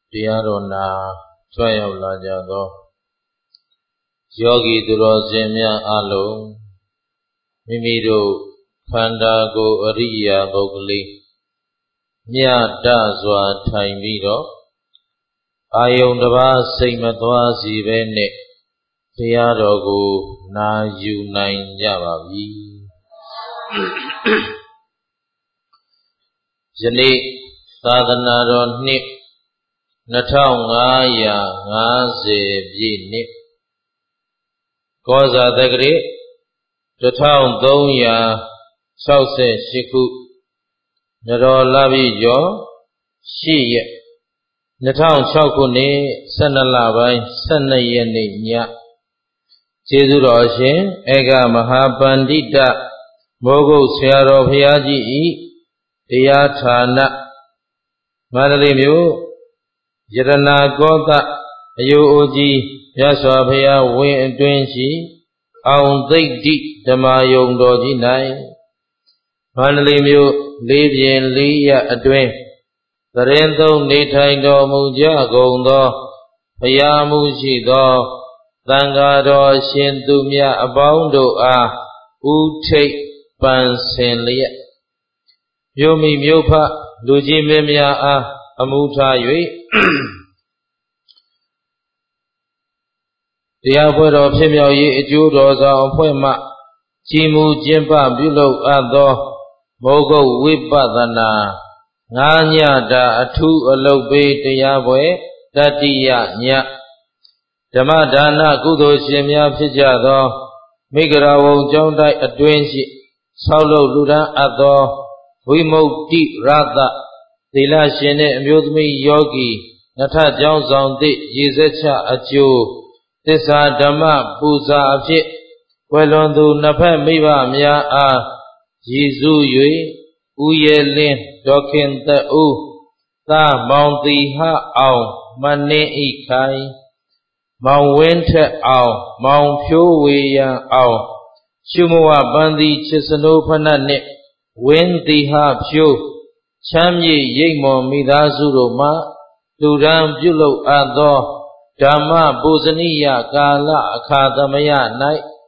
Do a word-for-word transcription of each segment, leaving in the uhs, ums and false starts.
တရားတော်နာကြွရောက်လာကြသောယောဂီသူတော်စင်များအလုံးမိမိတို့ခန္ဓာကိုယ်အရိယာပုဂ္ဂလိမြတ်တစွာထိုင်ပြီးတော့အာယုန်တစ်ပါးစိတ်မသွားစီပဲနဲ့တရားတော်ကိုနာယူနိုင်ကြပါပြီယနေ့သာသနာတော်နှစ်နှစ်ထောင်ငါးရာငါးဆယ်ပြည့်နှစ်ကောဇာတက္ကရာတစ်ထောင်သုံးရာ၆၈ခုနရောလပြည့်ကျော်ရှစ်ရက်နှစ်ထောင်ခြောက်ခုနှစ်ဆယ်နှစ်လပိုင်းဆယ်နှစ်ရက်နေ့ညကျေးဇူးတော်ရှင်ဧကမဟာပန္တိတမိုးကုတ်ဆရာတော်ဘုရားကြီးဤတရားဌာနမန္တလေးမြို့ယရနာကောသအယိုအိုကြီးမြတ်စွာဘုရားဝင်းအတွင်းရှိအောင်သိတ္တိဓမ္မယုံတော်ကြီး၌မန္တလေးမြို့လေးပြင်လေးရအတွင်းသရင်သုံးနေထိုင်တော်မူကြကုန်သောဘုရားမှုရှိသောသံဃာတော်ရှင်သူမြတ်အပေါင်းတို့အားဥထိတ်ပန်ဆင်လျက်မြို့မိမြို့ဖလူကြီးမင်းများအားအမှုထား၍တရားပွဲတော်ဖြစ်မြောက်ရေးအကျိုးတော်ဆောင်အဖွဲ့မှကြီးမှုကျင်းပပြုလုပ်အပ်သောမိုးကုတ်ဝိပဿနာငါးညတာအထူးအလုပ်ပေးတရားပွဲတတိယညဓမ္မဒါနကုသိုလ်ရှင်များဖြစ်ကြသောမိဂရာဝုံကျောင်းတိုက်အတွင်းရှိဆောက်လုပ်လူဒန်းအပ်သောဝိမု ക്തി ရသသီလရှင်နှင့်အမျိုးသမီးယောဂီနှစ်ထပ်ကျောင်းဆောင်သည့်ရည်စက်ချအကျိုးသစ္စာဓမ္မပူဇာအဖြစ်ကွယ်လွန်သူနှစ်ဖက်မိဘများအားရည်စူး၍ဦးရဲလင်းဒေါခင်သက်ဦးသာမောင်တီဟအောင်မနှင်းဤခိုင်မောင်ဝင်းထက်အောင်မောင်ဖြိုးဝေရန်အောင်ရှုမဝပန်းသည်ချစ်စနိုးဖဏတ်နှင့်ဝင်းတီဟဖြိုးချမ်းမြေရိပ်မော်မိသားစုတို့မှလူဒန်းပြုလုပ်အပ်သောဓမ္မပူဇနိယကာလအခါသမယ၌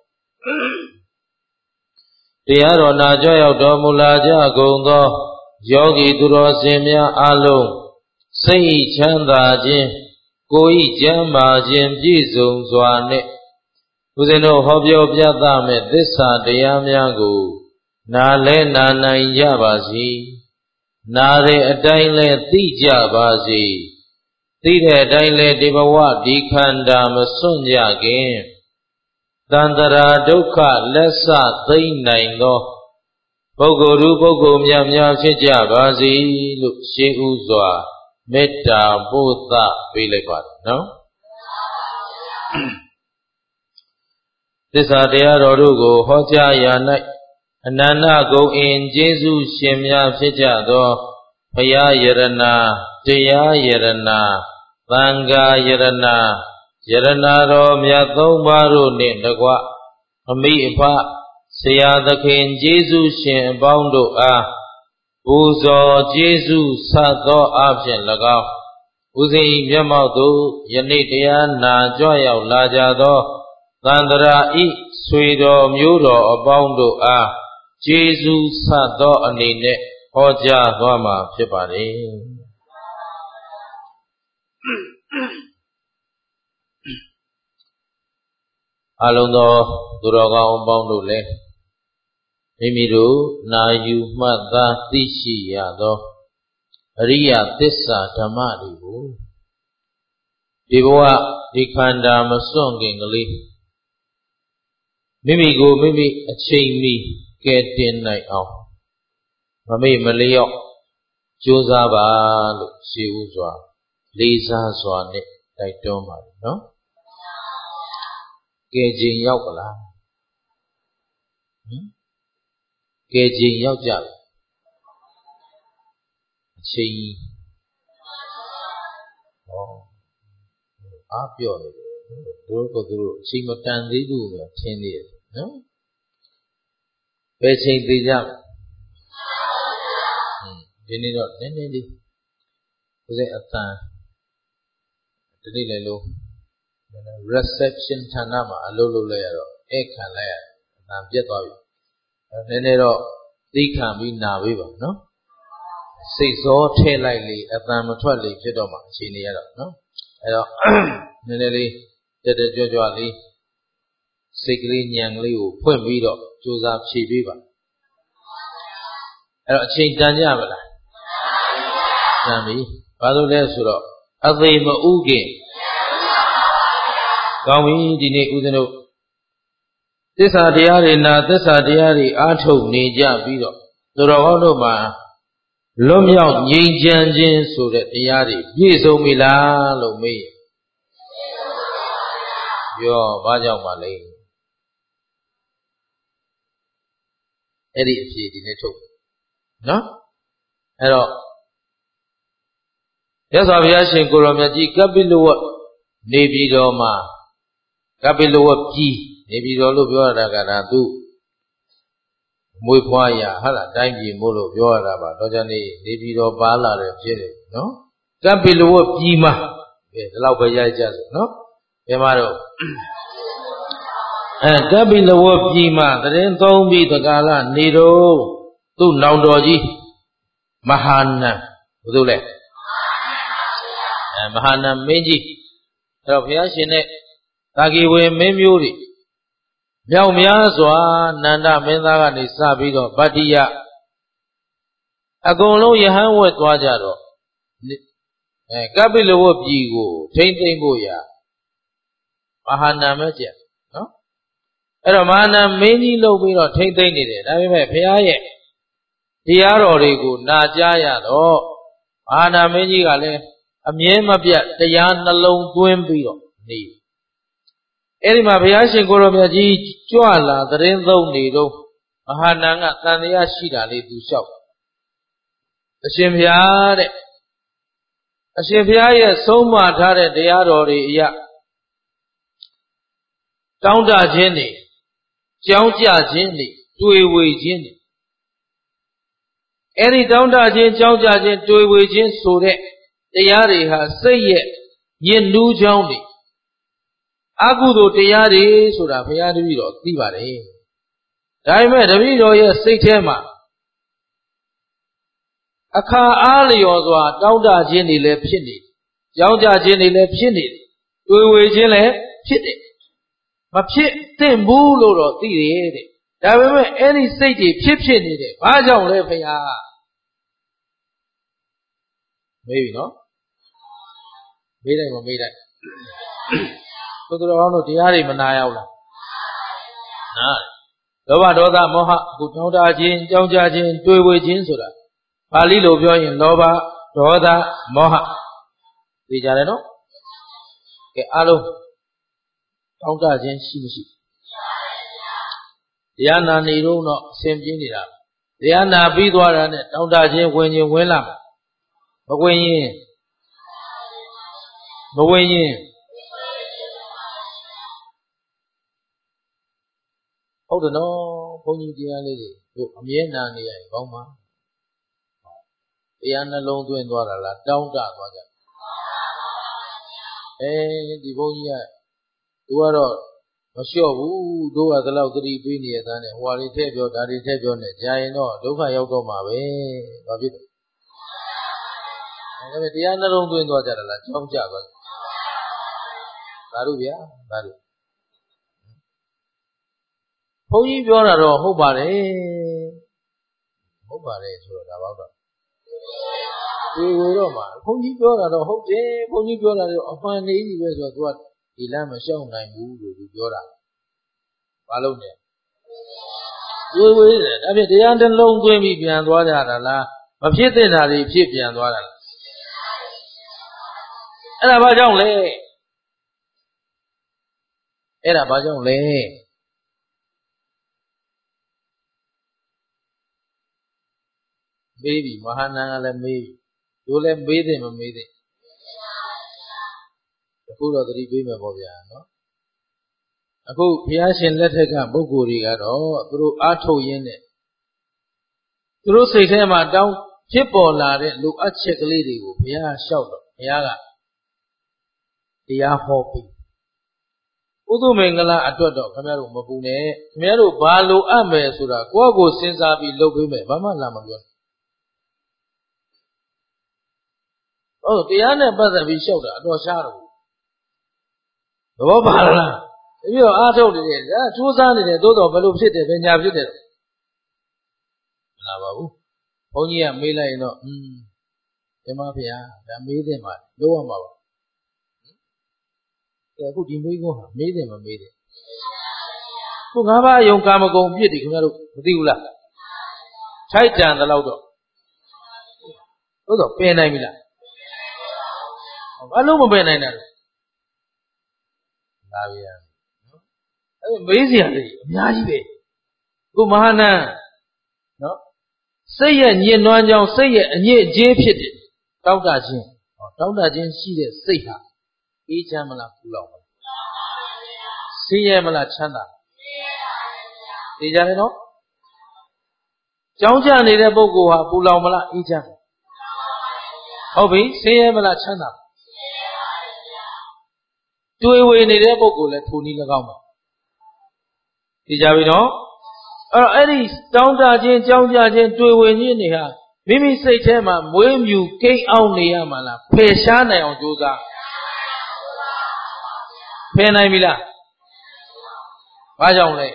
တရားတော်နာကြောရောက်တော်မူလာကြကုန်သောယောဂီသူတော်စင်များအလုံးစိတ်ချမ်းသာခြင်းကိုယ်ဤကျမ်းမာခြင်းပြည့်စုံစွာနှင့်ဦးဇင်းတို့ဟောပြောပြသမဲ့သစ္စာတရားများကိုနားလဲနာနိုင်ကြပါစေနာတဲ့အတိုင်းလဲသိကြပါစေသိတဲ့အတိုင်းလဲဒီဘဝဒီခန္ဓာမစွန့်ကြခင်တန္တရာဒုက္ခလက်ဆသိမ့်နိုင်သောပုဂ္ဂိုလ်လူပုဂ္ဂိုလ်များများဖြစ်ကြပါစေလို့ရှင်းဥစွာမေတ္တာပို့သပေးလိုက်ပါတယ်နော်သစ္စာတရားတော်တို့ကိုဟောကြားရာ၌အနန္တဂုဏ်အင်ကျေးဇူးရှင်များဖြစ်ကြသောဘုရားယရနာတရားယရနာသံဃာယရနာယရနာတော်မြတ်သုံးပါးတို့နှင့်တကွအမိအဖဆရာသခင်ကျေးဇူးရှင်အပေါင်းတို့အားပူဇော်ကျေးဇူးဆပ်သောအဖြစ်၎င်းဦးဇင်း၏မျက်မှောက်သို့ယနေ့တရားနာကြွရောက်လာကြသောသန္တရာဤဆွေတော်မျိုးတော်အပေါင်းတို့အားကျေးဇူးဆပ်သောအနေနဲ့ဟောကြားသွားမှာဖြစ်ပါတယ်အလုံးသောသူတော်ကောင်းအပေါင်းတို့လည်းမိမိတို့နာယူမှတ်သားသိရှိရသောအရိယသစ္စာဓမ္မတွေကိုဒီဘဝဒီခန္ဓာမစွန့်ခင်ကလေးမိမိကိုမိမိအချိန်မီကဲတင်နိုင်အောင်မမေ့မလျော့ကြိုးစားပါလို့ရှင်းဥစွာလေးစားစွာနဲ့တိုက်တွန်းပါတယ်နော်ကဲခြင်းရောက်ပါလားဟင်ကဲခြင်းရောက်ကြပြီအချိန်ဟောအားပြော့နေတယ်တို့ကသူတို့အချိန်မတန်သေးဘူးပဲထင်နေတယ်နော်ဘယ်ချိန်သေးကြဟင်ဒီနေ့တော့နည်းနည်းလေးဦးဇင်းအတန်ဒီနေ့လည်းလို့ reception ဌာနမှာအလုပ်လုပ်လိုက်ရတော့အဲ့ခံလိုက်ရအတန်ပြတ်သွားပြီနည်းနည်းတော့သိခံပြီးနာပေးပါနော်စိတ်စောထဲလိုက်လေအတန်မထွက်လေဖြစ်တော့မှအခြေအနေရတော့နော်အဲ့တော့နည်းနည်းလေးတက်တက်ကြွကြွလေးစိတ်ကလေးညံကလေးကိုဖွင့်ပြီးတော့ကြိုးစားဖြည့်ပေးပါအဲ့တော့အချိန်တန်ကြမလားတန်ပြီဘာလို့လဲဆိုတော့အသေးမဥခင်ကောင်းပြီဒီနေ့ဦးဇင်းတို့သစ္စာတရားတွေနာသစ္စာတရားတွေအားထုတ်နေကြပြီးတော့သူတော်ကောင်းတို့မှာလွတ်မြောက်ငြိမ်းချမ်းခြင်းဆိုတဲ့တရားတွေပြည့်စုံပြီလားလို့မေးပြောဘာကြောင့်ပါလဲအဲ့ဒီအဖြေဒီနေ့ထုတ်နော်အဲ့တော့မြတ်စွာဘုရားရှင်ကိုရောမြတ်ကြီးကပိလဝတ်နေပြည်တော်မှာကပိလဝတ်ကြီးနေပြည်တော်လို့ပြောရတာကဒါသူမွေးဖွားရဟာလားတိုင်းပြည်မို့လို့ပြောရတာပါတော့ကြနေနေပြည်တော်ပါလာတယ်ဖြစ်တယ်နော်ကပိလဝတ်ကြီးမှာကဲဒီလောက်ပဲရိုက်ကြစို့နော်ဘယ်မှာတော့အဲကပိလဝတ်ကြီးမှာတရင်သုံးပြီးတကာလနေတော့သူ့နောင်တော်ကြီးမဟာနံဘယ်လိုလဲအဲမဟာနံမင်းကြီးအဲ့တော့ဘုရားရှင်နဲ့တာဂီဝေမင်းမျိုးတွေမြောက်များစွာနန္ဒမင်းသားကနေစပြီးတော့ဗတ္တိယအကုန်လုံးယဟန်ဝတ်သွားကြတော့အဲကပိလဝတ်ပြည်ကိုထိမ့်သိမ့်ဖို့ရာမဟာနံပဲကျနော်အဲ့တော့မဟာနံမင်းကြီးလုပ်ပြီးတော့ထိမ့်သိမ့်နေတယ်ဒါပေမဲ့ဘုရားရဲ့တရားတော်တွေကိုနာကြားရတော့မဟာနံမင်းကြီးကလည်းအမြဲမပြတ်တရားနှလုံးသွင်းပြီးတော့နေအဲ့ဒီမှာဘုရားရှင်ကိုရောမြတ်ကြီးကြွလာသတင်းသုံးနေတော့မဟာနံကတန်တရားရှိတာလေးသူလျှောက်အရှင်ဘုရားတဲ့အရှင်ဘုရားရဲ့ဆုံးမထားတဲ့တရားတော်တွေအရတောင်းတခြင်းတွေကြောင်းကြခြင်းတွေတွေ့ဝေခြင်းတွေအဲ့ဒီတောင်းတခြင်းကြောင်းကြခြင်းတွေ့ဝေခြင်းဆိုတဲ့တရားတွေဟာစိတ်ရဲ့ညစ်နူးကြောင်းတွေအကုသိုလ်တရားတွေဆိုတာဘုရားတပည့်တော်သိပါတယ်ဒါပေမဲ့တပည့်တော်ရဲ့စိတ်ထဲမှာအခါအားလျော်စွာတောင်းတခြင်းတွေလည်းဖြစ်နေကြောင်းကြခြင်းတွေလည်းဖြစ်နေတွေ့ဝေခြင်းလည်းဖြစ်တယ်မဖြစ်သင့်ဘူးလို့တော့သိတယ်တဲ့ဒါပေမဲ့အဲ့ဒီစိတ်တွေဖြစ်ဖြစ်နေတယ်ဘာကြောင့်လဲဘုရားမေးပြီနော်မေးလိုက်မမေးလိုက်သူတော်ကောင်းတို့တရားတွေမနာရောက်လားနာလောဘဒေါသမောဟကိုတောင်းတခြင်းကြောင်းကြခြင်းတွေ့ဝေခြင်းဆိုတာပါဠိလိုပြောရင်လောဘဒေါသမောဟသိကြတယ်နော်ကဲအားလုံးတောင်းတခြင်းရှိမရှိတရားနာနေတော့တော့အစဉ်ပြင်းနေတာတရားနာပြီးသွားတာနဲ့တောင်းတခြင်းဝင်ခြင်းဝင်လာမဝင်ရင်မဝင်ရင်ဟုတ်တယ်နော်ဘုန်းကြီးတရားလေးတွေတို့အမြဲနာနေရင်ကောင်းပါတရားနှလုံးသွင်းသွားတာလားတောင်းတသွားကြအဲဒီဘုန်းကြီးကသူကတော့မလျှော့ဘူးတို့ကဒီလောက်သတိပေးနေရတဲ့နဲ့ဟိုဟာလေးထည့်ပြောဒါတွေထည့်ပြောနေကြာရင်တော့ဒုက္ခရောက်တော့မှာပဲဘာဖြစ်လဲအဲဒါတရားနှလုံးသွင်းသွားကြတာလားကြောင်းကြသွားတယ်သာတို့ဗျာသာတို့ဘုန်းကြီးပြောတာတော့ဟုတ်ပါတယ်ဟုတ်ပါတယ်ဆိုတော့ဒါပေါ့တော့ဒီဝေတော့မှာဘုန်းကြီးပြောတာတော့ဟုတ်တယ်ဘုန်းကြီးပြောတာတော့အမှန်လေးကြီးပဲဆိုတော့ तू ကဒီလမ်းမလျှောက်နိုင်ဘူးလို့သူပြောတာဘာလို့လဲဝေဝေတယ်ဒါဖြင့်တရားတစ်လုံးသွင်းပြီးပြန်သွားကြတာလားမဖြစ်တဲ့ဓာတ်တွေဖြစ်ပြန်သွားတာလားအဲ့ဒါဘာကြောင့်လဲအဲ့ဒါဘာကြောင့်လဲမေးပြီမဟာနာကလည်းမေးပြီတို့လည်းမေးတယ်မမေးတယ်အခုတော့သတိပေးမယ်ပေါ့ဗျာနော်အခုဘုရားရှင်လက်ထက်ကပုဂ္ဂိုလ်တွေကတော့သူတို့အားထုတ်ရင်းနဲ့သူတို့စိတ်ထဲမှာတောင်းဖြစ်ပေါ်လာတဲ့လူအပ်ချက်ကလေးတွေကိုဘုရားလျှောက်တော့ဘုရားကတရားဟောပြီးဥဒုမင်္ဂလာအတွက်တော့ခင်ဗျားတို့မပူနဲ့ခင်ဗျားတို့ဘာလိုအပ်မယ်ဆိုတာကိုယ့်ကိုယ်စဉ်းစားပြီးလုပ်ပေးမယ်ဘာမှလာမပြောဟုတ်တရားနဲ့ပတ်သက်ပြီးလျှောက်တာအတော်ရှားတော့သဘောပါလားပြီးတော့အားထုတ်နေတယ်ဒါစူးစမ်းနေတယ်သို့တော်ဘယ်လိုဖြစ်တယ်ဘယ်ညာဖြစ်တယ်မလာပါဘူးဘုန်းကြီးကမေးလိုက်ရင်တော့อืมဒီမှာဖေဟာဒါမေးတယ်မှာလို့ရမှာပါကဲအခုဒီမေးခွန်းဟာမေးတယ်မမေးတယ်ခုငါးပါးအယုံကာမဂုဏ်ပြစ်တယ်ခင်ဗျားတို့မသိဘူးလားထိုက်တန်သလောက်တော့သို့တော့ပယ်နိုင်ပြီလားဘာလို့မပယ်နိုင်တာလဲလာပြန်နော်အဲမေးစရာတွေအများကြီးပဲခုမဟာနန်နော်စိတ်ရဲ့ညှဉ်းနှွမ်းကြောင်းစိတ်ရဲ့အညစ်အကြေးဖြစ်တယ်တောက်တခြင်းဟောတောက်တခြင်းရှိတဲ့စိတ်ဟာအေးချမ်းမလားပူလောင်မလားဆင်းရဲမလားချမ်းသာသိကြတယ်နော်ကြောင်းကြနေတဲ့ပုဂ္ဂိုလ်ဟာပူလောင်မလားအေးချမ်းဟုတ်ပြီဆင်းရဲမလားချမ်းသာတွေ့ဝေနေတဲ့ပုဂ္ဂိုလ်လည်းထိုနည်း၎င်းပါသိကြပြီနော်အဲ့တော့အဲ့ဒီတောင်းတခြင်းကြောင်းကြခြင်းတွေ့ဝေခြင်းတွေဟာမိမိစိတ်ထဲမှာမွေးမြူကိန်းအောင်နေရမှာလားဖယ်ရှားနိုင်အောင်ကြိုးစားဖယ်နိုင်ပြီလားဘာကြောင့်လဲ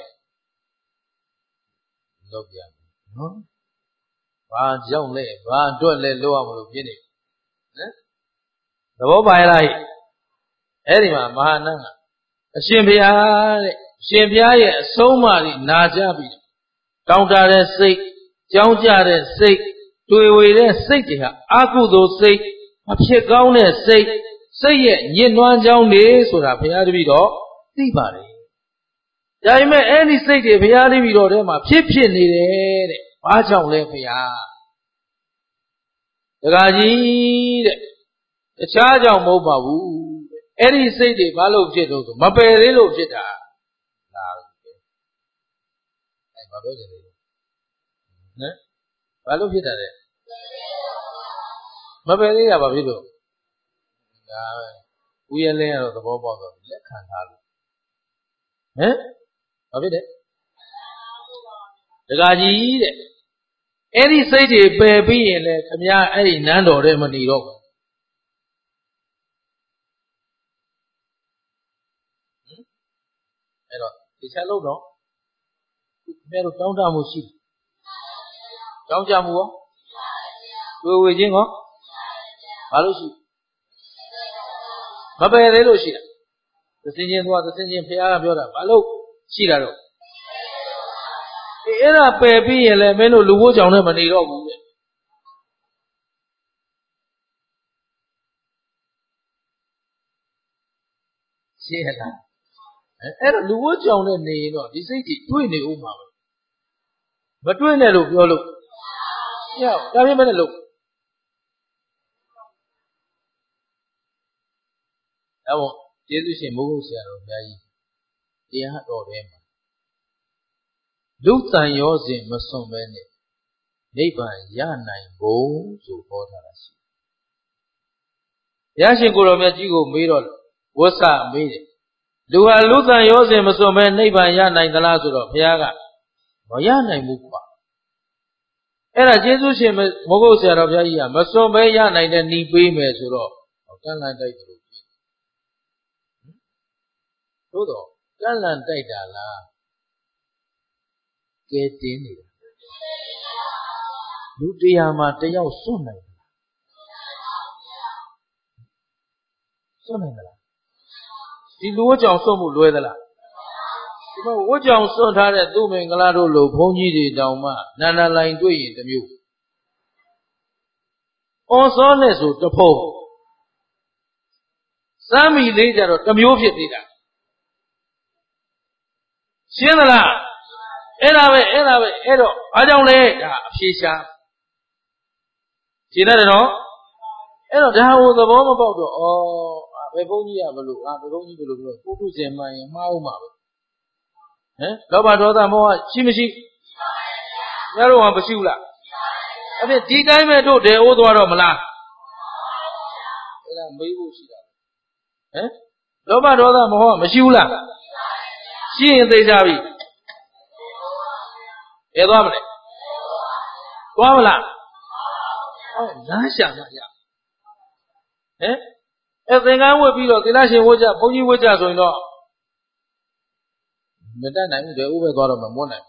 လုပ်ပြန်နော်ဘာကြောင့်လဲဘာအတွက်လဲလို့ရမလို့ပြင်းနေနော်သဘောပါရဲ့လားအဲ့ဒီမှာမဟာနတ်ကအရှင်ဘုရားတဲ့အရှင်ဘုရားရဲ့အဆုံးအမတွေနာကြပြီတောင်းတတဲ့စိတ်ကြောင်းကြတဲ့စိတ်တွေ့ဝေတဲ့စိတ်တွေဟာအကုသိုလ်စိတ်မဖြစ်ကောင်းတဲ့စိတ်စိတ်ရဲ့ညှဉ်းနှွမ်းကြောင်းတွေဆိုတာဘုရားတပည့်တော်သိပါတယ်ဒါပေမဲ့အဲ့ဒီစိတ်တွေဘုရားတပည့်တော်ထဲမှာဖြစ်ဖြစ်နေတယ်တဲ့ဘာကြောင့်လဲဘုရားတခါကြီးတဲ့တခြားကြောင့်မဟုတ်ပါဘူးအဲ့ဒီစိတ်တွေဘာလို့ဖြစ်လို့ဆိုမပယ်သေးလို့ဖြစ်တာဒါအဲ့ဘာပြောချင်လဲနော်ဘာလို့ဖြစ်တာလဲမပယ်သေးရပါဖြစ်လို့ဒါဦးရလင်းကတော့သဘောပေါက်တော့လက်ခံထားလို့ဟမ်ဘာဖြစ်တယ်တခါကြီးတဲ့အဲ့ဒီစိတ်တွေပယ်ပြီးရင်လေခမည်းအဲ့ဒီနန်းတော်ထဲမနေတော့ဘူးအဲ့တော့ဒီချက်လို့တော့ခမည်းတို့တောင်းတမှုရှိတယ်တောင်းကြမှုရောတွေ့ဝေခြင်းရောဘာလို့ရှိမပယ်သေးလို့ရှိတာသစင်းချင်းသွားသစင်းချင်းဘုရားကပြောတာဘာလို့ရှိတာတော့အေးအဲ့ဒါပယ်ပြီးရင်လည်းမင်းတို့လူဘိုးကြောင်နဲ့မနေတော့ဘူးတဲ့ရှင်းလားအဲ့တော့လူဘိုးကြောင်နဲ့နေရင်တော့ဒီစိတ်ကြီးတွေ့နေဦးမှာပဲမတွေ့နဲ့လို့ပြောလို့ပြောဒါပြင်းမနဲ့လို့အဲ့တော့ကျေးဇူးရှင်မိုးကုတ်ဆရာတော်ဘုရားကြီးတရားတော်ထဲမှာလူတန်ရောစဉ်မစွန့်ပဲနဲ့နိဗ္ဗာန်ရနိုင်ဖို့ဆိုဟောထားတာရှိဘုရားရှင်ကိုယ်တော်မြတ်ကြီးကိုမေးတော့ဝဆမေးတယ်လူဟာလူတန်ရောစဉ်မစွန့်ပဲနိဗ္ဗာန်ရနိုင်သလားဆိုတော့ဘုရားကမရနိုင်ဘူးကွာအဲ့ဒါကျေးဇူးရှင်မိုးကုတ်ဆရာတော်ဘုရားကြီးကမစွန့်ပဲရနိုင်တဲ့ဤပေးမယ်ဆိုတော့ကန့်လန့်တိုက်တယ်လို့ဖြစ်သို့တော့ကန့်လန့်တိုက်တာလားကဲတင်းနေတာလူတရားမှာတယောက်စွန့်နိုင်တယ်စွန့်နိုင်သလားဒီလူဝတ်ကြောင်စွန့်မှုလွယ်သလားဒီမှာဝတ်ကြောင်စွန့်ထားတဲ့သူ့မင်္ဂလာတို့လိုဘုန်းကြီးတွေတောင်မှနန္ဒလိုင်တွေ့ရင်တစ်မျိုးအော်စောနဲ့ဆိုတဖုံစမ်းမီလေးကြတော့တစ်မျိုးဖြစ်သေးတာရှင်းသလားအဲ့ဒါပဲအဲ့ဒါပဲအဲ့တော့အားကြောင့်လဲဒါအဖြေရှာရှင်းတယ်နော်အဲ့တော့ဒါဟိုသဘောမပေါက်တော့ဩဘယ်ဘုန်းကြီးကဘလို့အာဘယ်ဘုန်းကြီးဘလို့ပြောပုထုဇဉ်မှန်ရင်မှားအောင်ပါပဲဟမ်လောဘဒေါသမောဟရှိမရှိရှိပါရဲ့ဗျာတို့ကမရှိဘူးလားအဲ့ဒါဒီတိုင်းပဲတို့တယ်အိုးသွားတော့မလားအဲ့ဒါမေးဖို့ရှိတာဟမ်လောဘဒေါသမဟောမရှိဘူးလားရှိရင်သိကြပြီဘယ်သွားမလဲသွားမလားဟောလမ်းရှာမှရဟမ်အဲသင်္ကန်းဝတ်ပြီးတော့သီလရှင်ဝတ်ကြဘုန်းကြီးဝတ်ကြဆိုရင်တော့မတတ်နိုင်ဘူးလေဥပ္ပဲသွားတော့မမွတ်နိုင်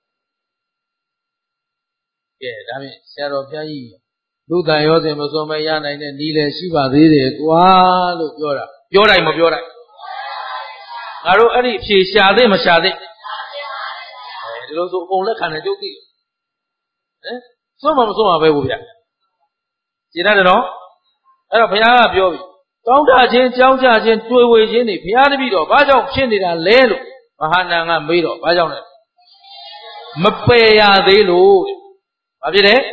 ကဲဒါဖြင့်ဆရာတော်ဘုရားကြီးလူတန်ရောစဉ်မစွန်မရနိုင်တဲ့ဤလည်းရှိပါသေးတယ်ကွာလို့ပြောတာပြောတိုင်းမပြောတိုင်းငါတို့အဲ့ဒီဖြေရှာသိမရှာသိဒီလိုဆိုအကုန်လက်ခံတယ်ကျုပ်သိဟမ်စွန့်မမစွန့်မှာပဲဘူးဗျရှင်းတယ်နော်အဲ့တော့ဘုရားကပြောပြီတောင်းတခြင်းကြောင်းကြခြင်းတွေ့ဝေခြင်းတွေဘုရားတပည့်တော်ဘာကြောင့်ဖြစ်နေတာလဲလို့မဟာနန်ကမေးတော့ဘာကြောင့်လဲမပယ်ရသေးလို့ဘာဖြစ်လဲ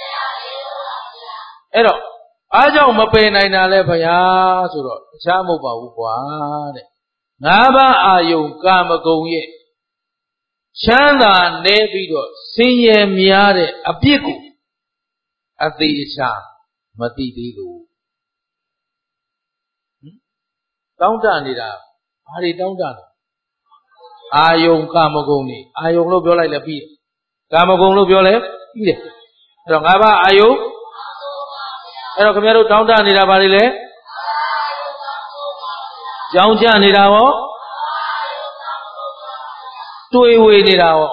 အဲ့တော့အားကြောင့်မပယ်နိုင်တာလဲဘုရားဆိုတော့တခြားမဟုတ်ပါဘူးကွာတဲ့ငါးပါးအာယုံကာမဂုဏ်ရဲ့ချမ်းသာနေပြီးတော့ဆင်းရဲများတဲ့အပြစ်ကိုအသေးချာမသိသေးလို့ဟင်တောင်းတနေတာဘာတွေတောင်းတလဲအာယုံကာမဂုဏ်နေအာယုံလို့ပြောလိုက်လဲပြီးတယ်ကာမဂုဏ်လို့ပြောလဲပြီးတယ်အဲ့တော့ငါးပါးအာယုံအဲ့တော့ခင်ဗျားတို့တောင်းတနေတာဘာတွေလဲကြောင်းကြနေတာရောတွေ့ဝေနေတာရော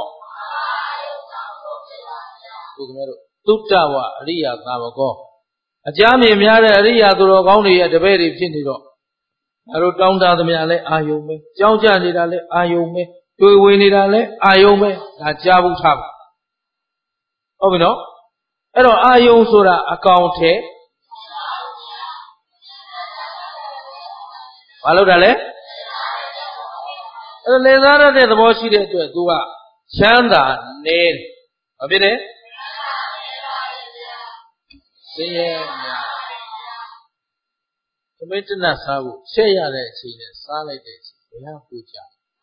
ဒီခင်ဗျားတို့သုတ္တဝအရိယာသာဝကောအကြမ်းမြင်များတဲ့အရိယာသူတော်ကောင်းတွေရဲ့တပည့်တွေဖြစ်နေတော့ငါတို့တောင်းတသမျှလဲအာယုံပဲကြောင်းကြနေတာလဲအာယုံပဲတွေ့ဝေနေတာလဲအာယုံပဲဒါကြားဘူးထားပါဟုတ်ပြီနော်အဲ့တော့အာယုံဆိုတာအကောင်ထဲဘာလို့တာလဲအဲ့လေစားရတဲ့သဘောရှိတဲ့အတွက် तू ကချမ်းသာနေတယ်ဘာဖြစ်လဲဆင်းရဲများသမင်းတနတ်စားဖို့ဆက်ရတဲ့အချိန်နဲ့စားလိုက်တဲ့အချိန်ဘယ်ဟာပူကြ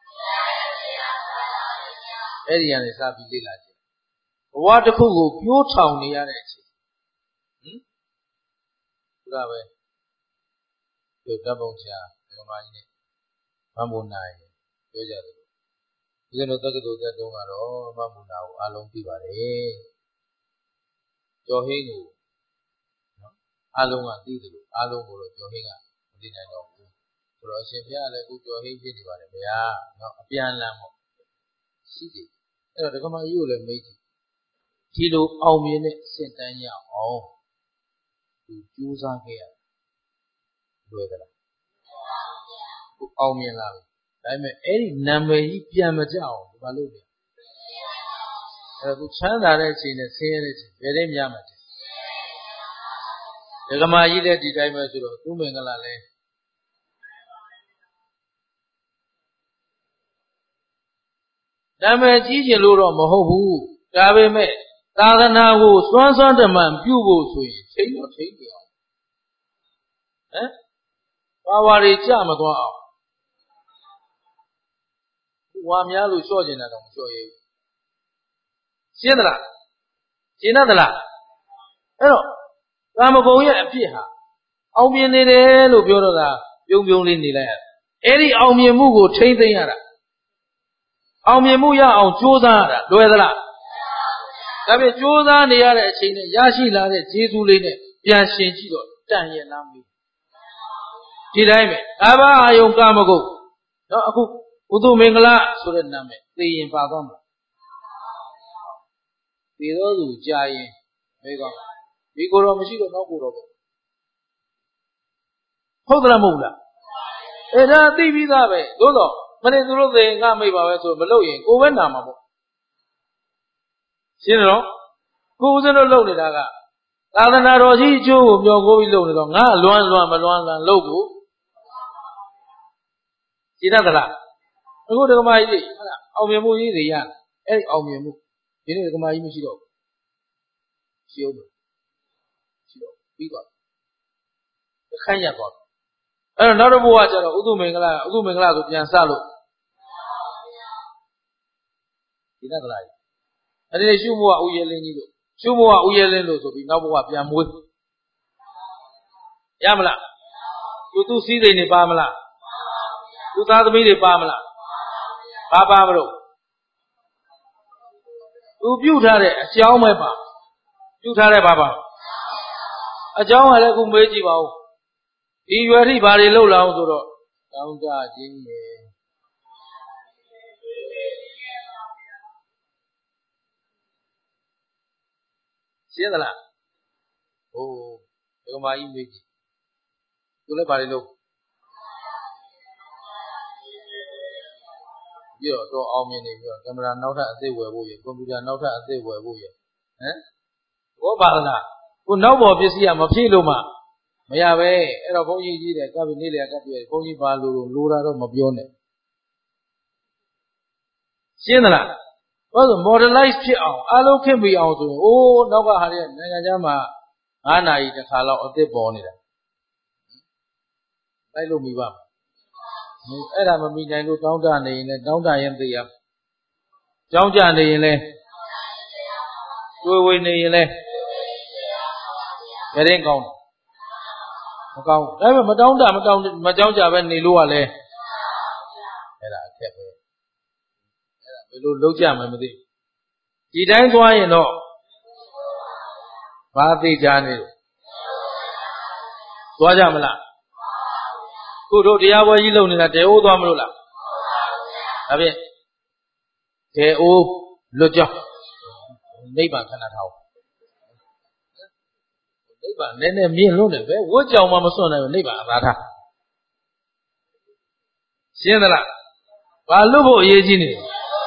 အဲ့ဒီကနေစားပြီးလေ့လာကြည့်ဘဝတစ်ခုကိုပြိုးထောင်နေရတဲ့အချိန်ဟင်ဒါပဲဒီတပ်ပုံချာဒီမှာကြီးနဲ့မမုန်နိုင်ပြောကြတယ်ဒီလိုတက္ကသိုလ်သက်တုံးကတော့မမုန်နာကိုအလုံးသိပါတယ်ကျော်ဟင်းကိုနော်အလုံးကသိတယ်လို့အလုံးကိုတော့ကျော်ဟင်းကမသိနိုင်တော့ဘူးဆိုတော့အရှင်ဘုရားလည်းအခုကျော်ဟင်းဖြစ်နေပါတယ်ဗျာနော်အပြန်လမ်းပေါ့ရှိတယ်အဲ့တော့ဒကမကြီးကိုလည်းမေးကြည့်ဒီလိုအောင်မြင်တဲ့အဆင့်တန်းရအောင်သူကြိုးစားခဲ့ရလွယ်သလားခုအောင်မြင်လာပြီဒါပေမဲ့အဲ့ဒီနာမည်ကြီးပြန်မကြအောင်ဘာလုပ်လဲအဲ့ဒါသူချမ်းသာတဲ့အချိန်နဲ့ဆင်းရဲတဲ့အချိန်ဘယ်နဲ့များမှာလဲဒကမကြီးလည်းဒီတိုင်းပဲဆိုတော့သူ့မင်္ဂလာလဲနာမည်ကြီးခြင်းလို့တော့မဟုတ်ဘူးဒါပေမဲ့သာသနာကိုစွမ်းစွမ်းတမန်ပြုဖို့ဆိုရင်ချိန်တော့ချိန်ကြအောင်ဟမ်ဘာဝတွေကြမသွားအောင်ဝါများလို့လျှော့ကျင်တာတော့မလျှော့ရဘူးရှင်းသလားရှင်းသလားအဲ့တော့ကာမဂုဏ်ရဲ့အဖြစ်ဟာအောင်မြင်နေတယ်လို့ပြောတော့တာပြုံးပြုံးလေးနေလိုက်ရအဲ့ဒီအောင်မြင်မှုကိုထိမ့်သိမ့်ရတာအောင်မြင်မှုရအောင်ကြိုးစားရတာလွယ်သလားဒါဖြင့်ကြိုးစားနေရတဲ့အချိန်နဲ့ရရှိလာတဲ့ကျေးဇူးလေးနဲ့ပြန်ရှင်ကြည့်တော့တန်ရဲ့လားမေးဒီတိုင်းပဲအဘအာယုံကာမဂုဏ်နော်အခုဥဒုမင်္ဂလဆိုတဲ့နာမည်သိရင်ပါသွားမှာသိတော့သူကြာရင်မေးကောင်းဒီကိုယ်တော်မရှိတော့နောက်ကိုယ်တော်ပေါ့ဟုတ်သလားမဟုတ်လားအဲ့ဒါသိပြီးသားပဲသို့တော့မနေ့သူတို့သိရင်ငါမိတ်ပါပဲဆိုမလုပ်ရင်ကိုယ်ပဲနာမှာပေါ့ရှင်းတယ်နော်ကိုဦးဇင်းတို့လုပ်နေတာကသာသနာတော်ကြီးအကျိုးကိုမျှော်ကိုပြီးလုပ်နေတော့ငါလွမ်းလွမ်းမလွမ်းလွမ်းလုပ်ဖို့ရှင်းတတ်သလားအခုဒကမာကြီးတွေအောင်မြင်မှုကြီးတွေရအဲ့ဒီအောင်မြင်မှုဒီနေ့ဒကမာကြီးမရှိတော့ဘူးရှိအောင်ရှိတော့ပြီးသွားတခန့်ရသွားအဲ့တော့နောက်တစ်ဘုရားကျတော့ဥဒုမင်္ဂလာဥဒုမင်္ဂလာဆိုပြန်စလို့ဒီတတ်သလားအဲ့ဒီရှုမို့ကဥယျာဉ်လင်းကြီးတို့ရှုမို့ကဥယျာဉ်လင်းလို့ဆိုပြီးနောက်ဘုရားပြန်မွေးရမလားသူသူစည်းစိမ်နေပါမလားသူသားသမီးတွေပါမလားပါပါမလို့သူပြုထားတဲ့အကြောင်းပဲပါပြုထားတဲ့ပါပါအကြောင်းကလည်းအခုမေးကြည့်ပါဦးဒီရွယ်ထိဘာတွေလုပ်လာအောင်ဆိုတော့တောင်းကြခြင်းရဲ့ရှင်းသလားဟိုဒကမာကြီးမေးကြည့်သူလည်းဘာတွေလုပ်ပြီးတော့တော့အောင်မြင်နေပြီးတော့ကင်မရာနောက်ထပ်အသစ်ဝယ်ဖို့ရကွန်ပျူတာနောက်ထပ်အသစ်ဝယ်ဖို့ရဟမ်ဘောပါလားကိုနောက်ပေါ်ပစ္စည်းကမဖြည့်လို့မှမရပဲအဲ့တော့ဘုန်းကြီးကြီးတယ်ကပ်ပြီးနေလေကပ်ပြီးဘုန်းကြီးပါလို့လိုတာတော့မပြောနဲ့ရှင်းသလားဘာလို့ modelize ဖြစ်အောင်အလုံးခင်ပြီးအောင်ဆိုရင်အိုးနောက်ကဟာတွေနိုင်ငံခြားမှာငါးနာရီတစ်ခါလောက်အသစ်ပေါ်နေတာလိုက်လို့မိပါအဲ့ဒါမမိနိုင်လို့တောင်းတနေရင်လည်းတောင်းတရင်သိရကြောင်းကြနေရင်လည်းတွေးဝေနေရင်လည်းကြရင်ကောင်းမကောင်းဒါပေမဲ့မတောင်းတမတောင်းမကြောင်းကြပဲနေလို့ကလည်းအဲ့ဒါအခက်ပဲအဲ့ဒါဘယ်လိုလုပ်ကြမှမသိဒီတိုင်းသွားရင်တော့ဘာသိကြနေလို့သွားကြမလားခုတို့တရားပွဲကြီးလုပ်နေတာတေအိုးသွားမလို့လားဒါဖြင့်တေအိုးလွတ်ကြောင်းနိဗ္ဗာန်ခဏထားအောင်နိဗ္ဗာန်နည်းနည်းမြင့်လွန်းတယ်ပဲဝတ်ကြောင်မှမစွန့်နိုင်ဘူးနိဗ္ဗာန်အသာထားရှင်းသလားဘာလို့ဖို့အရေးကြီးနေလဲ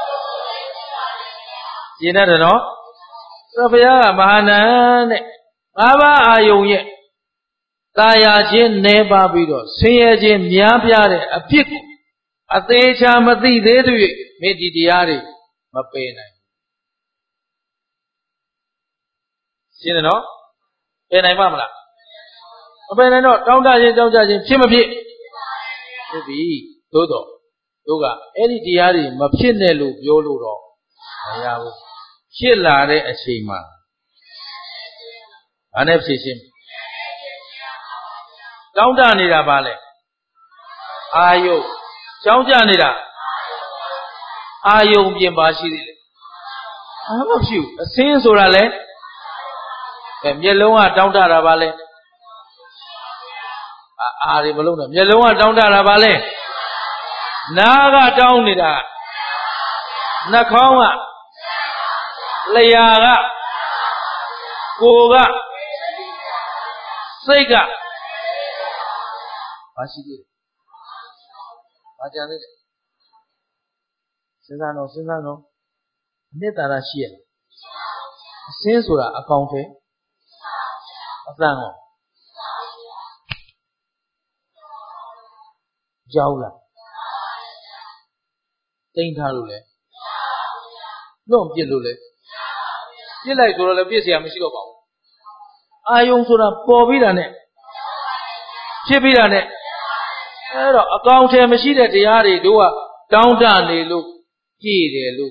ရှင်းတတ်တယ်နော်ဆိုတော့ဘုရားကမဟာနန္တဲ့ငါးပါးအာယုံရဲ့တာယာခြင်းနေပါပြီးတော့ဆင်းရဲခြင်းများပြားတဲ့အဖြစ်ကိုအသေးချာမသိသေးသူ၍မေတ္တိတရားတွေမပယ်နိုင်ရှင်းတယ်နော်ပယ်နိုင်ပါမလားမပယ်နိုင်တော့တောင်းတခြင်းတောင်းကြခြင်းဖြစ်မဖြစ်ဖြစ်ပြီသို့တော့တို့ကအဲ့ဒီတရားတွေမဖြစ်နဲ့လို့ပြောလို့တော့မရဘူးဖြစ်လာတဲ့အချိန်မှာဘာနဲ့ဖြစ်ရှင်းတောင်းတနေတာပါလေအာယုကြောင်းကြနေတာအာယုပြင်ပါရှိသေးတယ်အာမဖြစ်ဘူးအစင်းဆိုတာလေအဲမျက်လုံးကတောင်းတတာပါလေအာအာတွေမလုံးနဲ့မျက်လုံးကတောင်းတတာပါလေနားကတောင်းနေတာနှာခေါင်းကလျှာကကိုယ်ကစိတ်ကဘာရှိသေးလဲဘာကြံသေးလဲစဉ်းစားတော့စဉ်းစားတော့အနှစ်သာရရှိရအစင်းဆိုတာအကောင်ထဲအသံရောရောက်လာတိမ့်ထားလို့လေလွန့်ပြစ်လို့လေပြစ်လိုက်ဆိုတော့လည်းပြစ်เสียမရှိတော့ပါဘူးအာယုံဆိုတာပေါ်ပြီးတာနဲ့ဖြစ်ပြီးတာနဲ့အဲ့တော့အကောင်ထဲမရှိတဲ့တရားတွေတို့ကတောင်းတနေလို့ကြည်တယ်လို့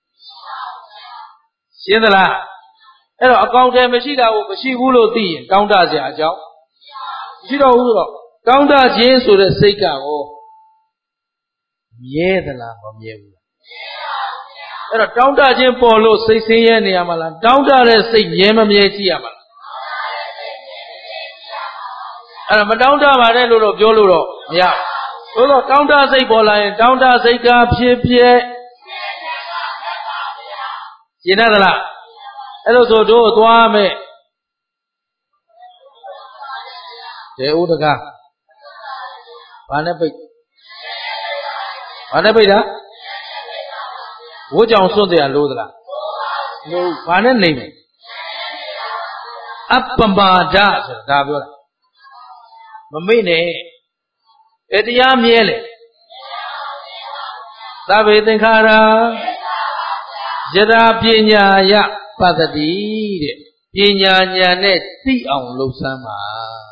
ရှင်းသလားအဲ့တော့အကောင်ထဲမရှိတာကိုမရှိဘူးလို့သိရင်တောင်းတစရာအကြောင်းမရှိတော့ဘူးဆိုတော့တောင်းတခြင်းဆိုတဲ့စိတ်ကရောမြဲသလားမမြဲဘူးလားအဲ့တော့တောင်းတခြင်းပေါ်လို့စိတ်ဆင်းရဲနေရမှာလားတောင်းတတဲ့စိတ်မြဲမမြဲကြည့်ရမှာလားအဲ့ဒါမတောင်းတပါနဲ့လို့တော့ပြောလို့တော့မရဘူးသို့တော့တောင်းတစိတ်ပေါ်လာရင်တောင်းတစိတ်ကဖြစ်ဖြစ်ရှင်းတတ်သလားအဲ့လိုဆိုတို့သွားမယ်ဒေဥဒကဘာနဲ့ပိတ်ဘာနဲ့ပိတ်တာဝိုးကြောင်စွန့်တယ်လို့သလားလို့ဘာနဲ့နေမယ်အပ္ပမာဒဆိုတာဒါပြောတာမမေ့နဲ့ဘယ်တရားမြဲလဲသဗ္ဗေသင်္ခါရယထာပညာယပတ္တိတဲ့ပညာဉာဏ်နဲ့သိအောင်လှုပ်ဆမ်းပါ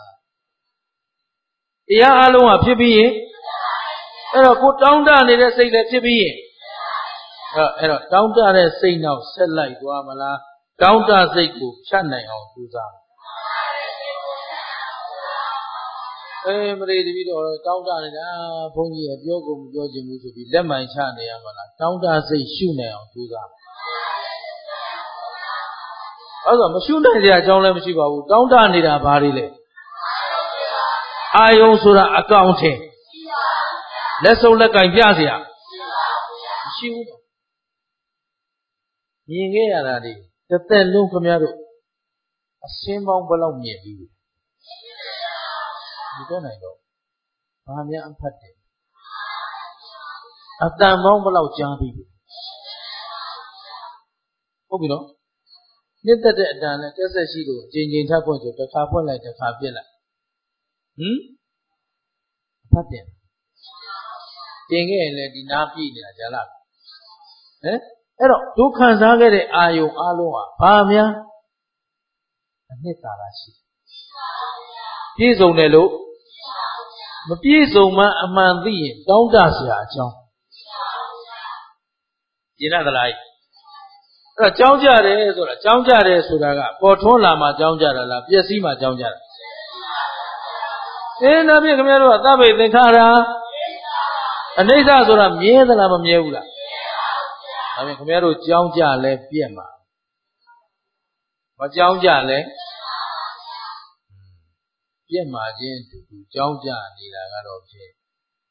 တရားအလုံးကဖြစ်ပြီးရင်အဲ့တော့ကိုတောင်းတနေတဲ့စိတ်လည်းဖြစ်ပြီးရင်အဲ့တော့တောင်းတတဲ့စိတ်နောက်ဆက်လိုက်သွားမလားတောင်းတစိတ်ကိုဖြတ်နိုင်အောင်ကြိုးစားအဲအေးမလေးတပည့်တော်တောင်းတနေတာဘုန်းကြီးရဲ့ပြောကုန်ပြောခြင်းမှုဆိုပြီးလက်မှန်ချနေရမှာလားတောင်းတစိတ်ရှုနေအောင်ကြိုးစားအဲ့တော့မရှုနိုင်တဲ့အကြောင်းလည်းမရှိပါဘူးတောင်းတနေတာဘာတွေလဲအာယုံဆိုတာအကောင်ထင်လက်စုပ်လက်ကင်ပြเสียမရှိဘူးမြင်ခဲ့ရတာဒီတစ်သက်လုံးခင်ဗျားတို့အစင်းပေါင်းဘယ်လောက်မြင်ပြီးပြီဒီတော့နိုင်တော့ဘာများအဖတ်တယ်အတန်ပေါင်းဘယ်လောက်ကြားပြီးပြီဟုတ်ပြီနော်နှစ်သက်တဲ့အတန်နဲ့တက်ဆက်ရှိလို့အချိန်ချင်းထပ်ဖွင့်ဆိုတစ်ခါဖွင့်လိုက်တစ်ခါပြစ်လိုက်ဟင်အဖတ်တယ်တင်ခဲ့ရင်လည်းဒီနားပြည့်နေတာကြားလားဟမ်အဲ့တော့ဒုက္ခစားခဲ့တဲ့အာယုံအလုံးဟာဘာများအနှစ်သာရရှိပြည့်စုံတယ်လို့မပြည့်စုံမှအမှန်သိရင်တောင်းတเสียအကြောင်းရှင်းသလားအဲ့တော့ကြောင်းကြတယ်ဆိုတာကြောင်းကြတယ်ဆိုတာကပေါ်ထွန်းလာမှကြောင်းကြတာလားပျက်စီးမှကြောင်းကြတာအေးနာပြည့်ခင်ဗျားတို့ကသဗ္ဗေသင်္ခါရအနိစ္စဆိုတာမြဲသလားမမြဲဘူးလားဒါပေမဲ့ခင်ဗျားတို့ကြောင်းကြလဲပြက်မှာမကြောင်းကြလဲပြက်မှာချင်းတူတူကြောင်းကြနေတာကတော့ဖြင့်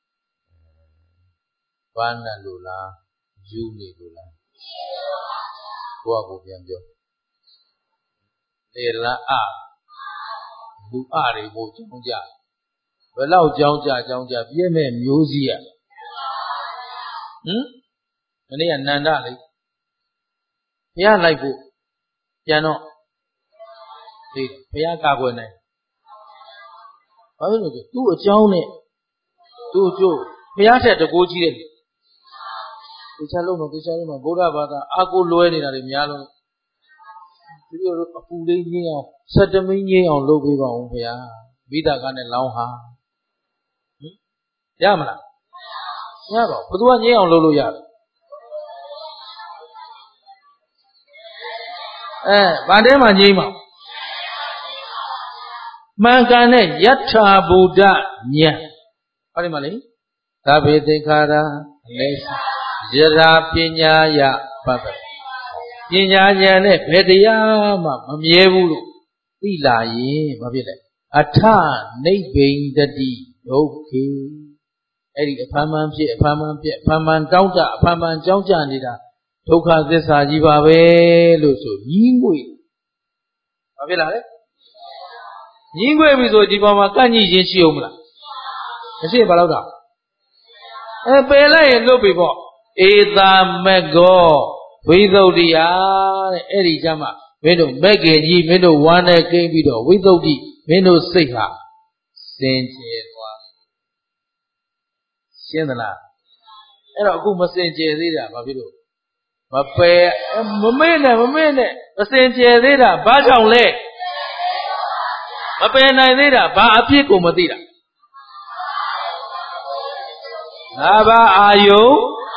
ဘာနဲ့လို့လားယူနေလို့လားကိုယ့်အကိုပြန်ပြောနေလားအလူအတွေကိုကြောင်းကြဘယ်လောက်ကြောင်းကြကြောင်းကြပြည့်မဲ့မျိုးစည်းရဟမ်မနေ့ကနန္ဒလေဘုရားလိုက်ဖို့ပြန်တော့ဒီဘုရားကာကွယ်နိုင်ဘာလို့လဲသူ့အကြောင်းနဲ့သူ့အကျိုးဘုရားထက်တကိုးကြီးတယ်ဒီချလုံးတော့ဒီချလုံးတော့ဗုဒ္ဓဘာသာအာကိုလွဲနေတာတွေများလို့ဒီလိုအပူလေးငင်းအောင်စက်တမင်းငင်းအောင်လုပ်ပေးပါဦးဘုရားမိသားကနဲ့လောင်းဟာဟင်ရမလားရပါဘူးဘယ်သူကငင်းအောင်လုပ်လို့ရတယ်အဲဗန်တဲမှာငြိမ်းပါမှန်ကန်တဲ့ယထာဘုဒ္ဓဉာဏ်ဟောဒီမှာလေသဗ္ဗေသင်္ခါရအနေယရာပညာယပတ္တပညာဉာဏ်နဲ့ဘယ်တရားမှမမြဲဘူးလို့သိလာရင်ဘာဖြစ်လဲအထနိဗ္ဗိန္ဒတိဒုက္ခေအဲ့ဒီအဖမ်းမှန်ဖြစ်အဖမ်းမှန်ပြက်အဖမ်းမှန်တောင်းတအဖမ်းမှန်ကြောင်းကြနေတာဒုက္ခသစ္စာကြီးပါပဲလို့ဆိုညီးငွေဘာဖြစ်လာလဲညီးငွေပြီဆိုဒီပေါ်မှာကန့်ညှိခြင်းရှိအောင်မလားမရှိဘာလို့တော့အဲပယ်လိုက်ရင်လွတ်ပြီပေါ့ဧတာမက်ကောဝိသုဒ္ဓိယတဲ့အဲ့ဒီကျမ်းမှာမင်းတို့မက်ကေကြီးမင်းတို့ဝမ်းနဲ့ကိန်းပြီးတော့ဝိသုဒ္ဓိမင်းတို့စိတ်ဟာစင်ကြယ်သွားရှင်းသလားအဲ့တော့အခုမစင်ကြယ်သေးတာဘာဖြစ်လို့မပယ်မမေ့နဲ့မမေ့နဲ့မစင်ကြယ်သေးတာဘာကြောင့်လဲမပယ်နိုင်သေးတာဘာအဖြစ်ကိုမသိတာငါဘာအာယု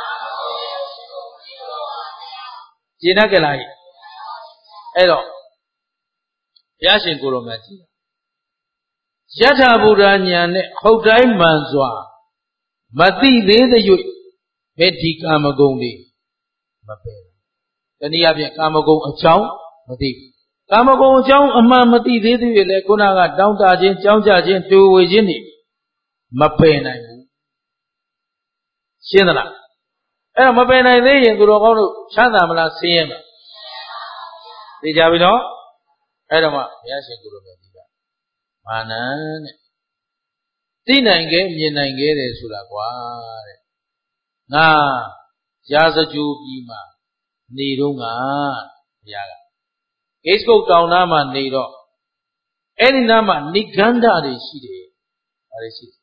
ရှင်းတတ်ကြလားအဲ့တော့ဘုရားရှင်ကိုရောမြတ်ကြီးယထာဘုရားဉာဏ်နဲ့ဟုတ်တိုင်းမှန်စွာမသိသေးတဲ့၍ဘယ်ဒီကာမဂုဏ်တွေမပယ်တနည်းအားဖြင့်ကာမဂုဏ်အကြောင်းမသိဘူးကာမဂုဏ်အကြောင်းအမှန်မသိသေးသေး၍လည်းခုနကတောင်းတခြင်းကြောင်းကြခြင်းတူဝေခြင်းတွေမပယ်နိုင်ဘူးရှင်းသလားအဲ့တော့မပယ်နိုင်သေးရင်သူတော်ကောင်းတို့ချမ်းသာမလားဆင်းရဲမလားသိကြပြီနော်အဲ့တော့မှဘုရားရှင်ကိုယ်တော်မြတ်ကြီးကမာနတဲ့သိနိုင်ခဲ့မြင်နိုင်ခဲ့တယ်ဆိုတာကွာတဲ့ငါရာဇကြိုပြီးမှနေတော့ငါဘုရားကဂိတ်ကုတ်တောင်သားမှာနေတော့အဲ့ဒီနားမှာနိဂန္ဓတွေရှိတယ်ဒါတွေရှိ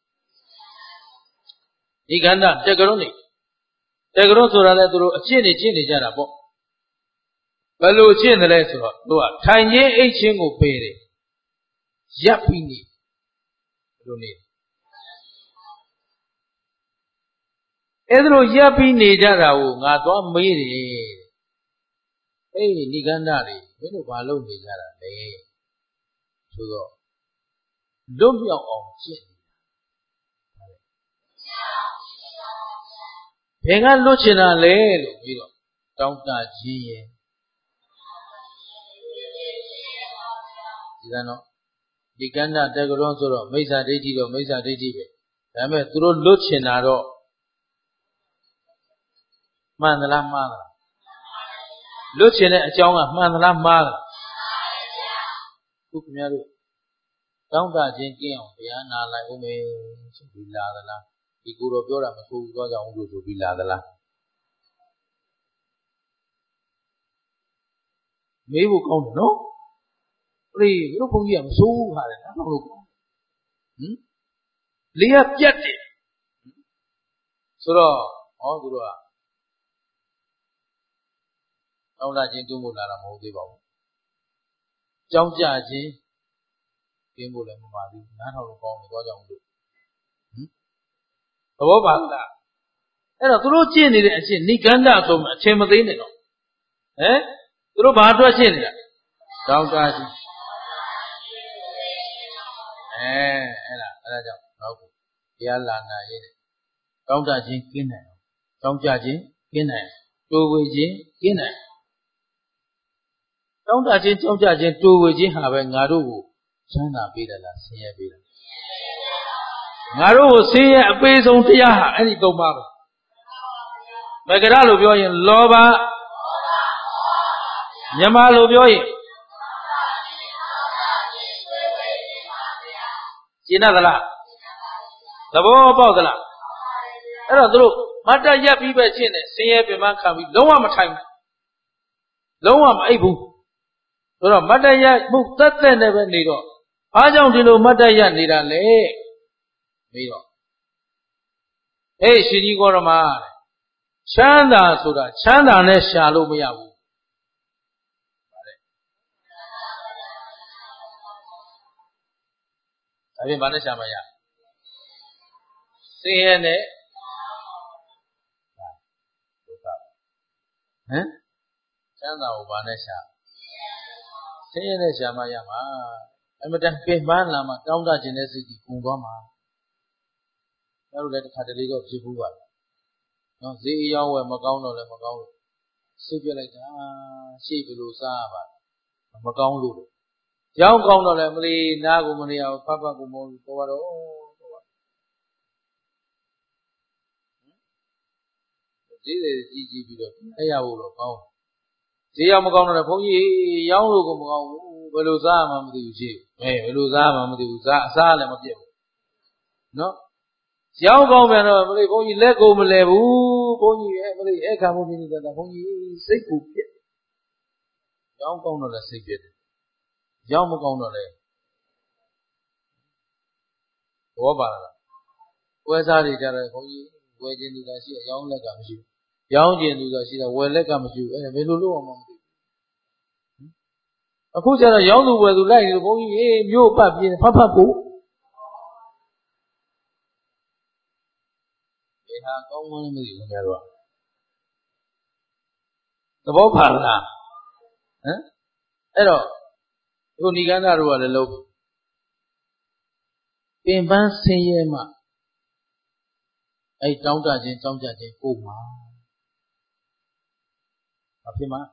နိဂန္ဓတက္ကရုံးနေတက္ကရုံးဆိုတာလည်းသူတို့အကျင့်တွေကျင့်နေကြတာပေါ့ဘယ်လိုကျင့်တယ်လဲဆိုတော့သူကထိုင်ခြင်းအိတ်ခြင်းကိုပယ်တယ်ရပ်ပြီးနေဘယ်လိုနေအဲ့ဒါလိုရပ်ပြီးနေကြတာကိုငါသွားမေးတယ်အဲ့ဒီနိဂန္ဓတွေမင်းတို့ဘာလုပ်နေကြတာလဲဆိုတော့လွတ်မြောက်အောင်ကျင့်နေတာဘယ်ကလွတ်ချင်တာလဲလို့ပြီးတော့တောင်းတခြင်းရဲ့ဒီကနော်ဒီကန္တတက္ကရောဆိုတော့မိစ္ဆာဒိဋ္ဌိတော့မိစ္ဆာဒိဋ္ဌိပဲဒါပေမဲ့သူတို့လွတ်ချင်တာတော့မှန်သလားမှားသလားလွတ်ချင်တဲ့အကြောင်းကမှန်သလားမှားသလားခုခင်ဗျားတို့တောင်းတခြင်းကင်းအောင်တရားနာလိုက်ဦးမယ်ဆိုပြီးလာသလားဒီကိုယ်တော်ပြောတာမဆိုးဘူးသွားကြအောင်လို့ဆိုပြီးလာသလားမေးဖို့ကောင်းတယ်နော်အေးတို့ဘုန်းကြီးကမဆိုးဘူးဟာတယ်နော်လို့ဟင်လေးကပြတ်တယ်ဆိုတော့ဟောသူတို့ကတောင်းတခြင်းကင်းဖို့လာတာမဟုတ်သေးပါဘူးကြောင်းကြခြင်းကင်းဖို့လည်းမပါဘူးနားထောင်လို့ကောင်းတယ်သွားကြအောင်လို့ဟင်သဘောပါလားအဲ့တော့သူတို့ကျင့်နေတဲ့အချင်းနိကန္တဆိုမှအချင်းမသိနေတော့ဟမ်သူတို့ဘာအတွက်ကျင့်နေတာတောင်းတခြင်းအဲအဲ့ဒါအဲ့ဒါကြောင့်တော့တရားလာနာရေးတောင်းတခြင်းကင်းနိုင်အောင်တောင်းကြခြင်းကင်းနိုင်တိုးဝေခြင်းကင်းနိုင်တောင်းတခြင်းကြောက်ကြခြင်းတိုးဝေခြင်းဟာပဲငါတို့ကိုချမ်းသာပေးတယ်လားဆင်းရဲပေးတယ်ငါတို့ကိုဆင်းရဲအပေးဆုံးတရားဟာအဲ့ဒီသုံးပါးပဲမဂ္ဂရလို့ပြောရင်လောဘမြမလို့ပြောရင်ရှင်းသလားသဘောပေါက်သလားအဲ့တော့သူတို့မတ်တရက်ပြီးပဲရှင်းတယ်ဆင်းရဲပြမခံပြီးလုံးဝမထိုင်ဘူးလုံးဝမအိပ်ဘူးဆိုတော့မတ်တရက်မှုသက်သက်နဲ့ပဲနေတော့အားကြောင့်ဒီလိုမတ်တရက်နေတာလေပြီးတော့ဟေးရှင်ကြီးကောရမချမ်းသာဆိုတာချမ်းသာနဲ့ရှာလို့မရဘူးဒါပြင်ဘာနဲ့ရှာမရဆင်းရဲနဲ့ဒုက္ခဟမ်ချမ်းသာကိုဘာနဲ့ရှာဆင်းရဲနဲ့ရှာမရမှာအမတန်ပင်ပန်းလာမှတောင်းတခြင်းတဲ့စိတ်ကြီးကုန်သွားမှာအဲ့လိုလည်းတစ်ခါတလေတော့ဖြစ်ဘူးပါနော်ဈေးရောင်းဝယ်မကောင်းတော့လည်းမကောင်းလို့စိတ်ပြလိုက်တာရှေ့ဘယ်လိုစားရပါမကောင်းလို့ရောင်းကောင်းတော့လည်းမလီနားကိုမနေရဘူးဖတ်ဖတ်ကိုမောလို့ပေါ်တော့ဈေးတွေကြီးကြီးပြီးတော့အဲ့ရဖို့တော့ကောင်းဈေးရောင်းမကောင်းတော့လည်းဘုန်းကြီးရောင်းလို့ကိုမကောင်းဘူးဘယ်လိုစားမှမသိဘူးရှိအဲဘယ်လိုစားမှမသိဘူးစားအစားလည်းမပြတ်ဘူးနော်ရောင်းကောင်းပြန်တော့မလေးဘုန်းကြီးလက်ကိုမလဲဘူးဘုန်းကြီးအဲမလေးအခါမှုပြင်းနေတာဘုန်းကြီးစိတ်ကိုပြက်ရောင်းကောင်းတော့လည်းစိတ်ပြက်တယ်ရောင်းမကောင်းတော့လည်းဘောပါလားဝယ်စားတွေကြတယ်ဘုန်းကြီးဝယ်ခြင်းတွေကရှိရောင်းလက်ကမရှိဘူးရောင်းခြင်းတွေကရှိတယ်ဝယ်လက်ကမရှိဘူးအဲဘယ်လိုလုပ်အောင်မသိဘူးအခုကျတော့ရောင်းသူဝယ်သူလိုက်နေလို့ဘုန်းကြီးအေးမြို့ပတ်ပြင်းဖတ်ဖတ်ကိုဒီဟာကောင်းမှန်းမသိဘူးခင်ဗျားတို့သဘောပါလားဟမ်အဲ့တော့ဒီနိကန္တတို့ကလည်းလုံးပင်ပန်းဆင်းရဲမှအဲ့တောင်းတခြင်းတောင်းကြခြင်းကိုမှာဘာဖြစ်မှာ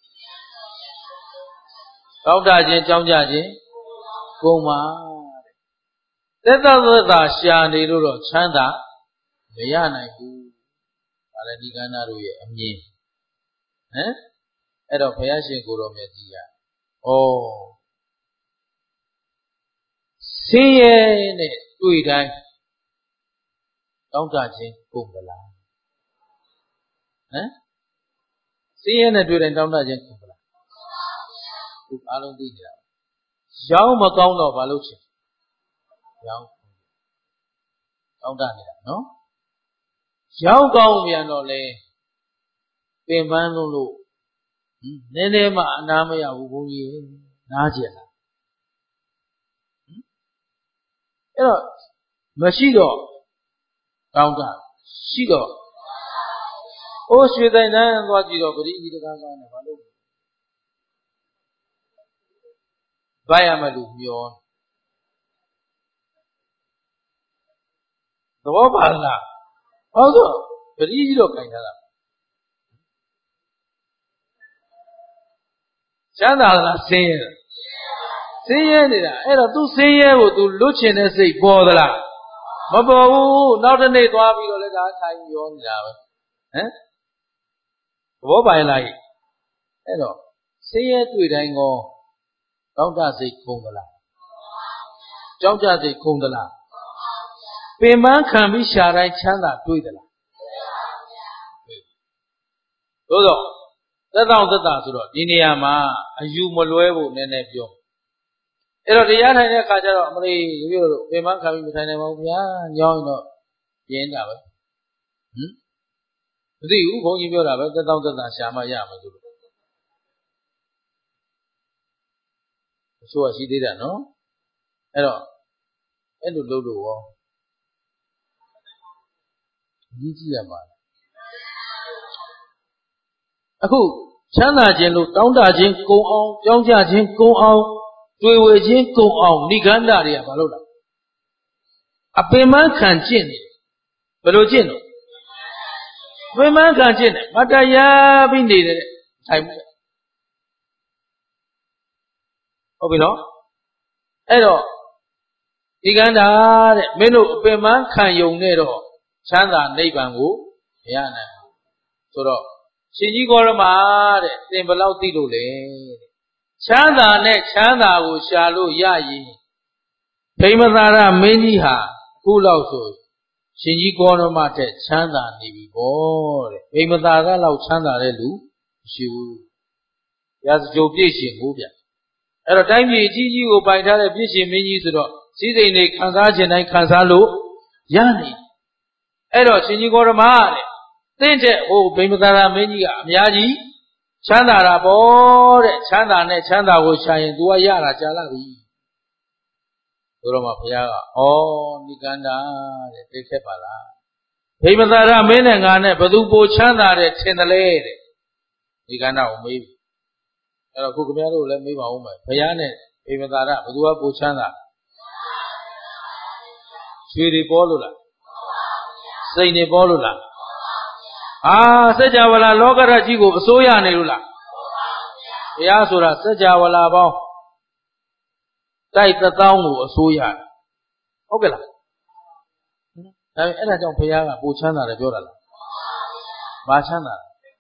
တောင်းတခြင်းတောင်းကြခြင်းကိုမှာတဲ့သက်သက်သာရှာနေလို့တော့ချမ်းသာမရနိုင်ဘူးဒါလည်းနိကန္တတို့ရဲ့အမြင်ဟမ်အဲ့တော့ဘုရားရှင်ကိုယ်တော်မြတ်ကြီးကဩဆင်းရဲနဲ့တွေ့တိုင်းတောင်းတခြင်းကုန်မလားဟမ်ဆင်းရဲနဲ့တွေ့တိုင်းတောင်းတခြင်းကုန်မလားခုအားလုံးသိကြတာရောင်းမကောင်းတော့ဘာလို့ချင်ရောင်းတောင်းတနေတာနော်ရောင်းကောင်းပြန်တော့လေပင်ပန်းလို့လို့နည်းနည်းမှအနာမရဘူးဘုန်းကြီးနားကျင်တာအဲ့တော့မရှိတော့တောင်းတရှိတော့အိုးရွှေတိုင်တန်းသွားကြည့်တော့ဂရိကြီးတကားကားနဲ့ဘာလို့ဗတ်ရမလို့မျောသဘောပါလားဟုတ်ဆိုပရိကြီးတော့ခိုင်ထားတာချမ်းသာလားဆင်းရဲလားဆင်းရဲနေတာအဲ့တော့သူဆင်းရဲကိုသူလွတ်ချင်တဲ့စိတ်ပေါ်သလားမပေါ်ဘူးနောက်တစ်နေ့သွားပြီးတော့လည်းဒါထိုင်ရောနေတာပဲဟမ်သဘောပိုင်လားအဲ့တော့ဆင်းရဲတွေ့တိုင်းကောတောင့်တစိတ်ခုံသလားကြောက်ကြစိတ်ခုံသလားပင်ပန်းခံပြီးရှာတိုင်းချမ်းသာတွေ့သလားသို့တော့သက်တောင့်သက်သာဆိုတော့ဒီနေရာမှာအယူမလွဲဖို့နည်းနည်းပြောအဲ့တော့တရားထိုင်တဲ့အခါကျတော့အမလေးရိုးရိုးပင်ပန်းခံပြီးမထိုင်နိုင်ပါဘူးဗျာညောင်းရင်တော့ပြင်းတာပဲဟမ်မသိဘူးဘုန်းကြီးပြောတာပဲသက်တောင့်သက်သာရှာမှရမယ်ဆိုလို့အဆိုးရှိသေးတယ်နော်အဲ့တော့အဲ့လိုလုပ်လို့ရောကြီးကြည့်ရမှာအခုချမ်းသာခြင်းလို့တောင်းတခြင်းကုံအောင်ကြောင်းကြခြင်းကုံအောင်တွေ့ဝေခြင်းကုံအောင်ဏိကန္တတွေကမလုပ်တာအပင်မခံကျင့်နေဘယ်လိုကျင့်တော့ပင်မခံကျင့်တယ်မတရားပြီးနေတယ်ထိုင်ပြီးဟုတ်ပြီနော်အဲ့တော့ဒီကန္တာတဲ့မင်းတို့အပင်မခံယုံနဲ့တော့ချမ်းသာနိဗ္ဗာန်ကိုမရနိုင်ဘူးဆိုတော့ရှင်ကြီးကောရမတဲ့သင်ဘယ်လောက်သိလို့လဲချမ်းသာနဲ့ချမ်းသာကိုရှာလို့ရရင်ဗိမသာရမင်းကြီးဟာခုလောက်ဆိုရှင်ကြီးကောရမတဲ့ချမ်းသာနေပြီပေါ့တဲ့ဗိမသာရလောက်ချမ်းသာတဲ့လူမရှိဘူးရာဇဂိုပြည့်ရှင်ကိုဗျအဲ့တော့တိုင်းပြည်ကြီးကြီးကိုပိုင်ထားတဲ့ပြည့်ရှင်မင်းကြီးဆိုတော့စည်းစိမ်တွေခံစားခြင်းတိုင်းခံစားလို့ရနေအဲ့တော့ရှင်ကြီးကောရမတဲ့သင်တဲ့ဟိုဗိမသာရမင်းကြီးကအများကြီးချမ်းသာတာပေါ့တဲ့ချမ်းသာနဲ့ချမ်းသာကိုရှာရင် तू ကရတာကြာလာပြီဆိုတော့မှဘုရားကဩနိကန္တာတဲ့သိခဲ့ပါလားဗိမသာရမင်းနဲ့ငါနဲ့ဘသူပိုချမ်းသာတဲ့ထင်တယ်လေတဲ့နိကန္တာကိုမေးပြီအဲ့တော့ခုခင်ဗျားတို့လည်းမေးပါဦးမယ်ဘုရားနဲ့ဗိမသာရဘသူကပိုချမ်းသာရွှေတွေပေါ်လို့လားစိတ်တွေပေါ်လို့လားအာစัจ java လာလောကရကြီးကိုအစိုးရနေလို့လားဘုရားဆိုတာစัจ java လာပေါင်းတိုက်တစ်သောင်းကိုအစိုးရဟုတ်ကဲ့လားဒါအဲ့ဒါကြောင့်ဘုရားကပိုချမ်းသာတယ်ပြောတာလားဘာချမ်းသာ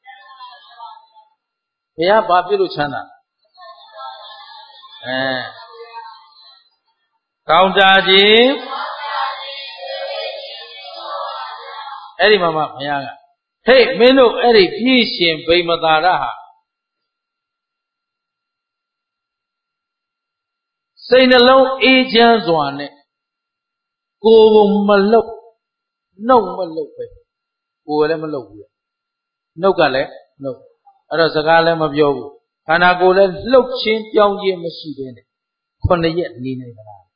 ဘုရားဘာဖြစ်လို့ချမ်းသာအဲကောင်းတာခြင်းအဲ့ဒီမှာမှဘုရားကဟေ့မင်းတို့အဲ့ဒီပြည့်ရှင်ဗိမသာရဟာစိတ်နှလုံးအေးချမ်းစွာနဲ့ကိုယ်ကိုမလှုပ်နှုတ်မလှုပ်ပဲကိုယ်လည်းမလှုပ်ဘူးနှုတ်ကလည်းနှုတ်အဲ့တော့စကားလည်းမပြောဘူးခန္ဓာကိုယ်လည်းလှုပ်ခြင်းပြောင်းခြင်းမရှိဘဲနဲ့ခုနှစ်ရက်နေနိုင်သလား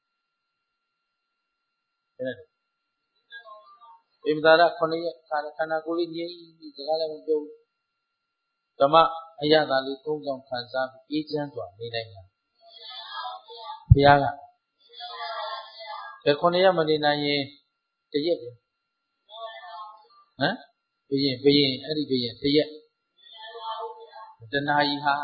အဲ့ဒါဗိမသာရခုနှစ်ရက်ခန္ဓာခန္ဓာကိုယ်လေးငြိမ်ပြီးစကားလည်းမပြောဘူးဓမ္မအရသာလေးသုံးဆောင်ခံစားပြီးအေးချမ်းစွာနေနိုင်တာဘုရားကဘယ်ခုနှစ်ရက်မနေနိုင်ရင်တရက်ပဲဟမ်ဘယင်ဘယင်အဲ့ဒီဘယင်တရက်တဏှာကြီးဟာ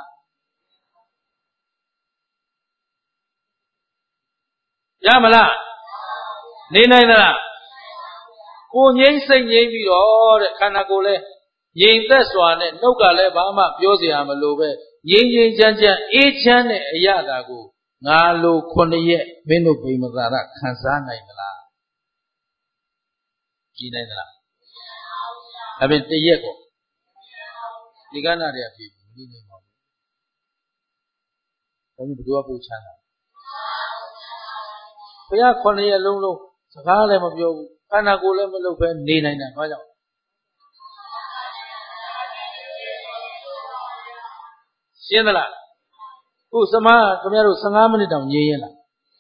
ရမလားနေနိုင်သလားကိုငြိမ့်စိတ်ငြိမ့်ပြီးတော့တဲ့ခန္ဓာကိုယ်လဲငြိမ်သက်စွာနဲ့နှုတ်ကလည်းဘာမှပြောစရာမလိုပဲငြိမ်ငြိမ်ချမ်းချမ်းအေးချမ်းတဲ့အရာတာကိုငါလိုခုနှစ်ရက်မင်းတို့ဗိမသာရခံစားနိုင်သလားကြည်နိုင်သလားဒါဖြင့်တရက်ကိုဒီကဏ္ဍတွေကပြည့်ပြီးနေမှာပေါ့ဒါမျိုးဘယ်သူကပို့ချမ်းသာဘုရားခုနှစ်ရက်လုံးလုံးစကားလည်းမပြောဘူးခန္ဓာကိုယ်လည်းမလုပ်ပဲနေနိုင်တာဘာကြောင့်ရှင်းသလားခုစမခင်ဗျားတို့ဆယ်ငါးမိနစ်တောင်ငြိမ်ရင်လား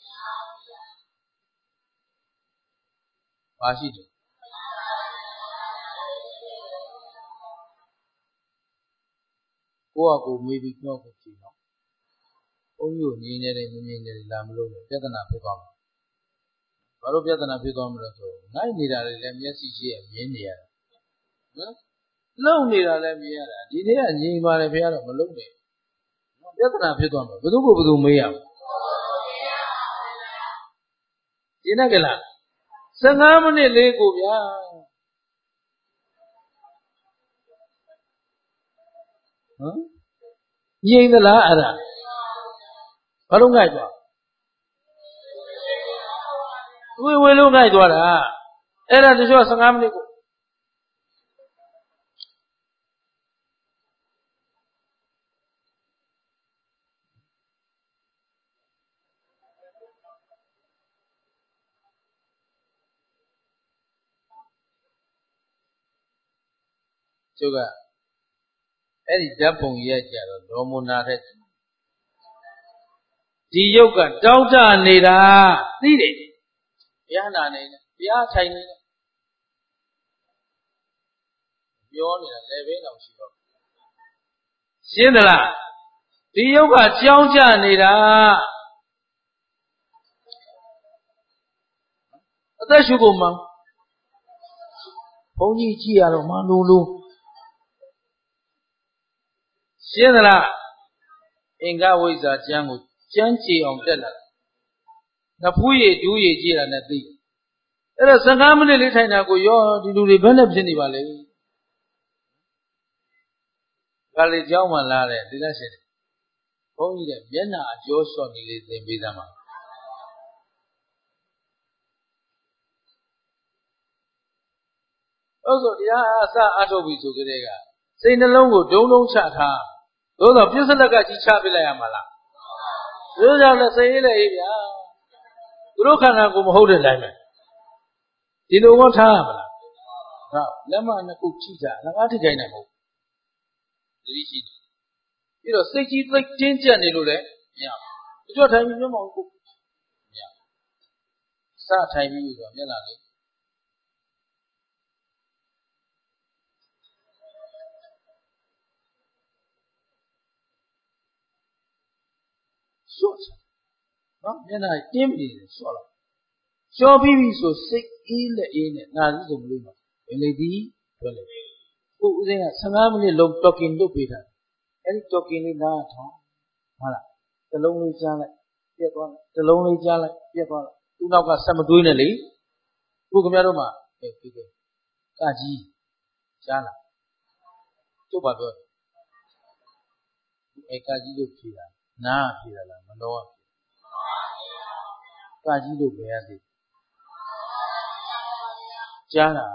ဘာရှိတယ်ကိုယ့်အကူမေးပြီးပြောဖို့ကြည့်နော်ဘုန်းကြီးကိုငြိမ်နေတယ်မငြိမ်နေတယ်လာမလို့ပြဿနာဖြစ်သွားမှာဘာလို့ပြဿနာဖြစ်သွားမလဲဆိုနိုင်နေတာတွေလည်းမျက်စိရှိရမြင်နေရတာနော်လုံနေတာလည်းမြင်ရတာဒီနေ့ကငြိမ်ပါတယ်ဘုရားတော့မလုံနဲ့နော်ပြဿနာဖြစ်သွားမှာဘယ်သူကိုဘယ်သူမေးရမလဲရှင်းတယ်ကလားဆယ်ငါးမိနစ်လေးကိုဗျာဟမ်ငြိမ်သလားအဲ့ဒါဘာလို့ငိုက်သွားဝေဝေလို့ငိုက်သွားတာအဲ့ဒါတချို့ဆယ်ငါးမိနစ်ကိုကျုပ်ကအဲ့ဒီဓာတ်ပုံရိုက်ကြတော့ဒေါ်မွန်နာတဲ့ဒီယုတ်ကတောင်းတနေတာသိတယ်ဘုရားနာနေတယ်ဘုရားထိုင်နေတယ်ပြောနေတာလည်းပဲတော့ရှိတော့ရှင်းသလားဒီယုတ်ကကြောင်းကြနေတာအသက်ရှုကုန်မှာဘုန်းကြီးကြည့်ရတော့မလို့လို့ရှင်းသလားအင်္ဂဝိဇ္ဇာကျမ်းကိုကျမ်းကြည်အောင်တက်လာနဖူးရည်ဒူးရည်ကြည့်ရတဲ့သိအဲ့တော့ဆယ်ငါးမိနစ်လေးထိုင်တာကိုရောဒီလူတွေဘယ်နဲ့ဖြစ်နေပါလဲဒါလေးကြောင်းမှလာတယ်ဒီလက်ရှင်ဘုန်းကြီးတဲ့မျက်နှာအကျော်လျှော့နေလေးသင်ပေးသားမှာဟုတ်ဆိုတရားအစအထုတ်ပြီဆိုကြတဲ့ကစိတ်နှလုံးကိုဒုံဒုံချထားသို့သောပြစ္ဆလက်ကကြီးချပြလိုက်ရမှာလားတို့ကြောင့်လည်းစိတ်ရေးလည်းရေးဗျာသူတို့ခန္ဓာကိုယ်မဟုတ်တဲ့တိုင်းပဲဒီလိုမှထားရမလားဟုတ်လက်မနှစ်ခုချိတာငါးထိခိုင်းနိုင်မဟုတ်သတိရှိတယ်ပြီးတော့စိတ်ကြီးသိတင်းကျပ်နေလို့လည်းမရဘူးကြွထိုင်ပြီးမျက်မှောက်ကိုမရစထိုင်ပြီးဆိုတော့မျက်နှာလေးရှော့နော်မျက်နှာတင်းပြီးတယ်ရှော့လိုက်ရှော့ပြီးပြီဆိုစိတ်အေးလက်အေးနဲ့နာရီစုံလေးမှာဝင်လေသည်ထွက်လေကိုဦးစင်းကဆယ်ငါးမိနစ်လုံး talking လုပ်ပေးတာအဲ့ဒီ talking လေးနားထောင်ဟုတ်လားတလုံးလေးကြားလိုက်ပြက်သွားလိုက်တလုံးလေးကြားလိုက်ပြက်သွားလိုက်သူ့နောက်ကဆက်မတွေးနဲ့လေခုခင်ဗျားတို့မှာအေးပြီးတယ်ကကြီးကြားလားကျုပ်ပါပြောအေးကကြီးလို့ဖြေတာနားဖြေတာလားမတော်ကကြီးလို့ဘယ်ရသေးကြားတာ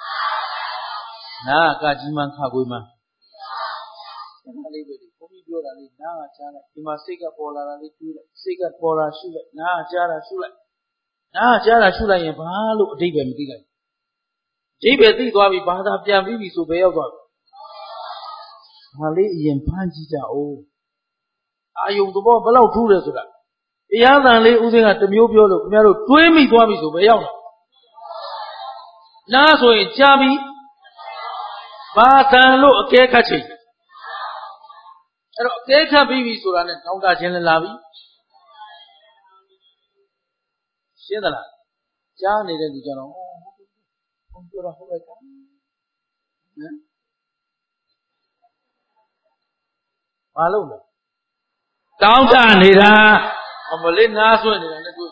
နားကကြီးမှခခွေးမှအဲ့လေးပဲဒီဘုန်းကြီးပြောတာလေးနားကကြားလိုက်ဒီမှာစိတ်ကပေါ်လာတာလေးတွေးလိုက်စိတ်ကပေါ်လာရှုလိုက်နားကကြားတာရှုလိုက်နားကကြားတာရှုလိုက်ရင်ဘာလို့အဓိပ္ပာယ်မသိလိုက်အဓိပ္ပာယ်သိသွားပြီဘာသာပြန်ပြီးပြီဆိုဘယ်ရောက်သွားပြီဒါလေးအရင်ဖမ်းကြည့်ကြအောင်အာယုံသဘောဘယ်လောက်ထူးတယ်ဆိုတာတရားသံလေးဦးစင်းကတမျိုးပြောလို့ခင်ဗျားတို့တွေးမိသွားပြီဆိုဘယ်ရောက်လဲနားဆိုရင်ကြားပြီဘာသံလို့အကဲခတ်ချိန်အဲ့တော့အကဲခတ်ပြီးပြီဆိုတာနဲ့တောင်းတခြင်းလည်းလာပြီရှင်းသလားကြားနေတဲ့လူကြတော့ဘုန်းပြောတာဟုတ်လိုက်တာဟမ်ဘာလို့လဲတောင်းတနေတာအမလေးနားဆွင့်နေတာနဲ့တွေ့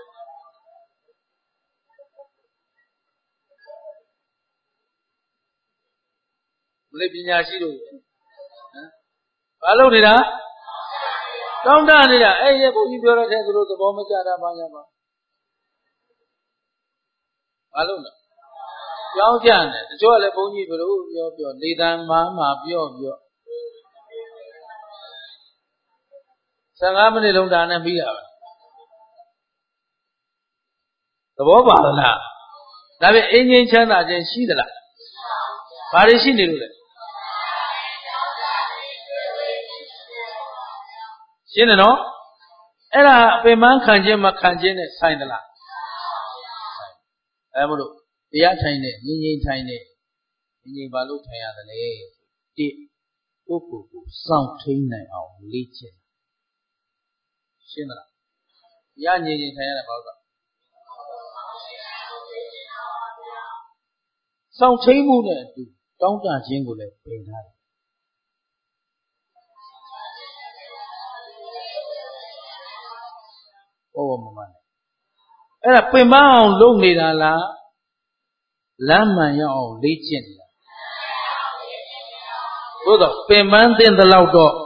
မလေးပညာရှိတို့ဟမ်ဘာလို့နေတာတောင်းတနေတာအဲ့ဒီဘုန်းကြီးပြောတဲ့သူတို့သဘောမကျတာဘာညာပါဘာလို့လဲကြောင်းကြတယ်တချို့ကလည်းဘုန်းကြီးဘယ်လိုပြောပြောလေတံမာမာပြောပြောဆယ်ငါးမိနစ်လုံးဒါနဲ့ပြီးတာပဲသဘောပါလားဒါပေမဲ့အင်းချင်းချမ်းသာခြင်းရှိသလားဘာတွေရှိနေလို့လဲရှင်းတယ်နော်အဲ့ဒါအပင်ပန်းခံခြင်းမခံခြင်းနဲ့ဆိုင်သလားအဲမလို့တရားထိုင်နေငြိမ်ငြိမ်ထိုင်နေငြိမ်ငြိမ်ဘာလို့ထိုင်ရသလဲတိပုဂ္ဂိုလ်ကိုစောင့်ထိန်နိုင်အောင်လေ့ကျင့်ရှင်းသလားရငြိမ်ငြိမ်ထိုင်ရတာဘာလို့စောင့်ထိန်မှုနဲ့အတူတောင်းတခြင်းကိုလည်းပယ်ထားတယ်ဘောဘောမမနဲ့အဲ့ဒါပင်ပန်းအောင်လုပ်နေတာလားလမ်းမှန်ရောက်အောင်လေ့ကျင့်နေတာသို့တော့ပင်ပန်းတဲ့လောက်တော့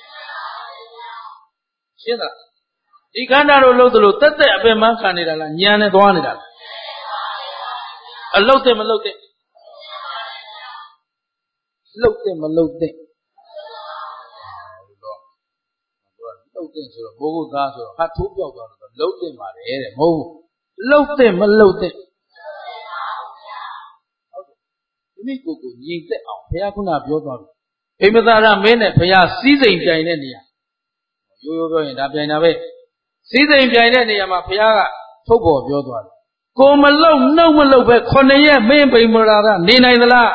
ရှင်းလားဒီခန္ဓာတို့လို့သလိုတက်တက်အပင်ပန်းခံနေတာလားဉာဏ်နဲ့သွားနေတာလားအလုတ်တဲ့မလုတ်တဲ့လုတ်တဲ့မလုတ်တဲ့လုတ်တဲ့ဆိုတော့ဘိုးဘုသားဆိုတော့ဟာထိုးပြောက်သွားတော့လုတ်တဲ့ပါတယ်တဲ့မဟုတ်ဘူးလုတ်တဲ့မလုတ်တဲ့ဟုတ်တယ်ဒီမိကိုကိုညီသက်အောင်ဘုရားခုနပြောသွားတယ်အိမ်မသာရမင်းနဲ့ဘုရားစီးစိမ်ပြိုင်တဲ့နေရာရိုးရိုးပြောရင်ဒါပြိုင်တာပဲစီးစိမ်ပြိုင်တဲ့နေရာမှာဘုရားကထုတ်ပေါ်ပြောသွားတယ်ကိုမလုတ်နှုတ်မလုတ်ပဲခုနှစ်ရက်မင်းပိမရာကနေနိုင်သလား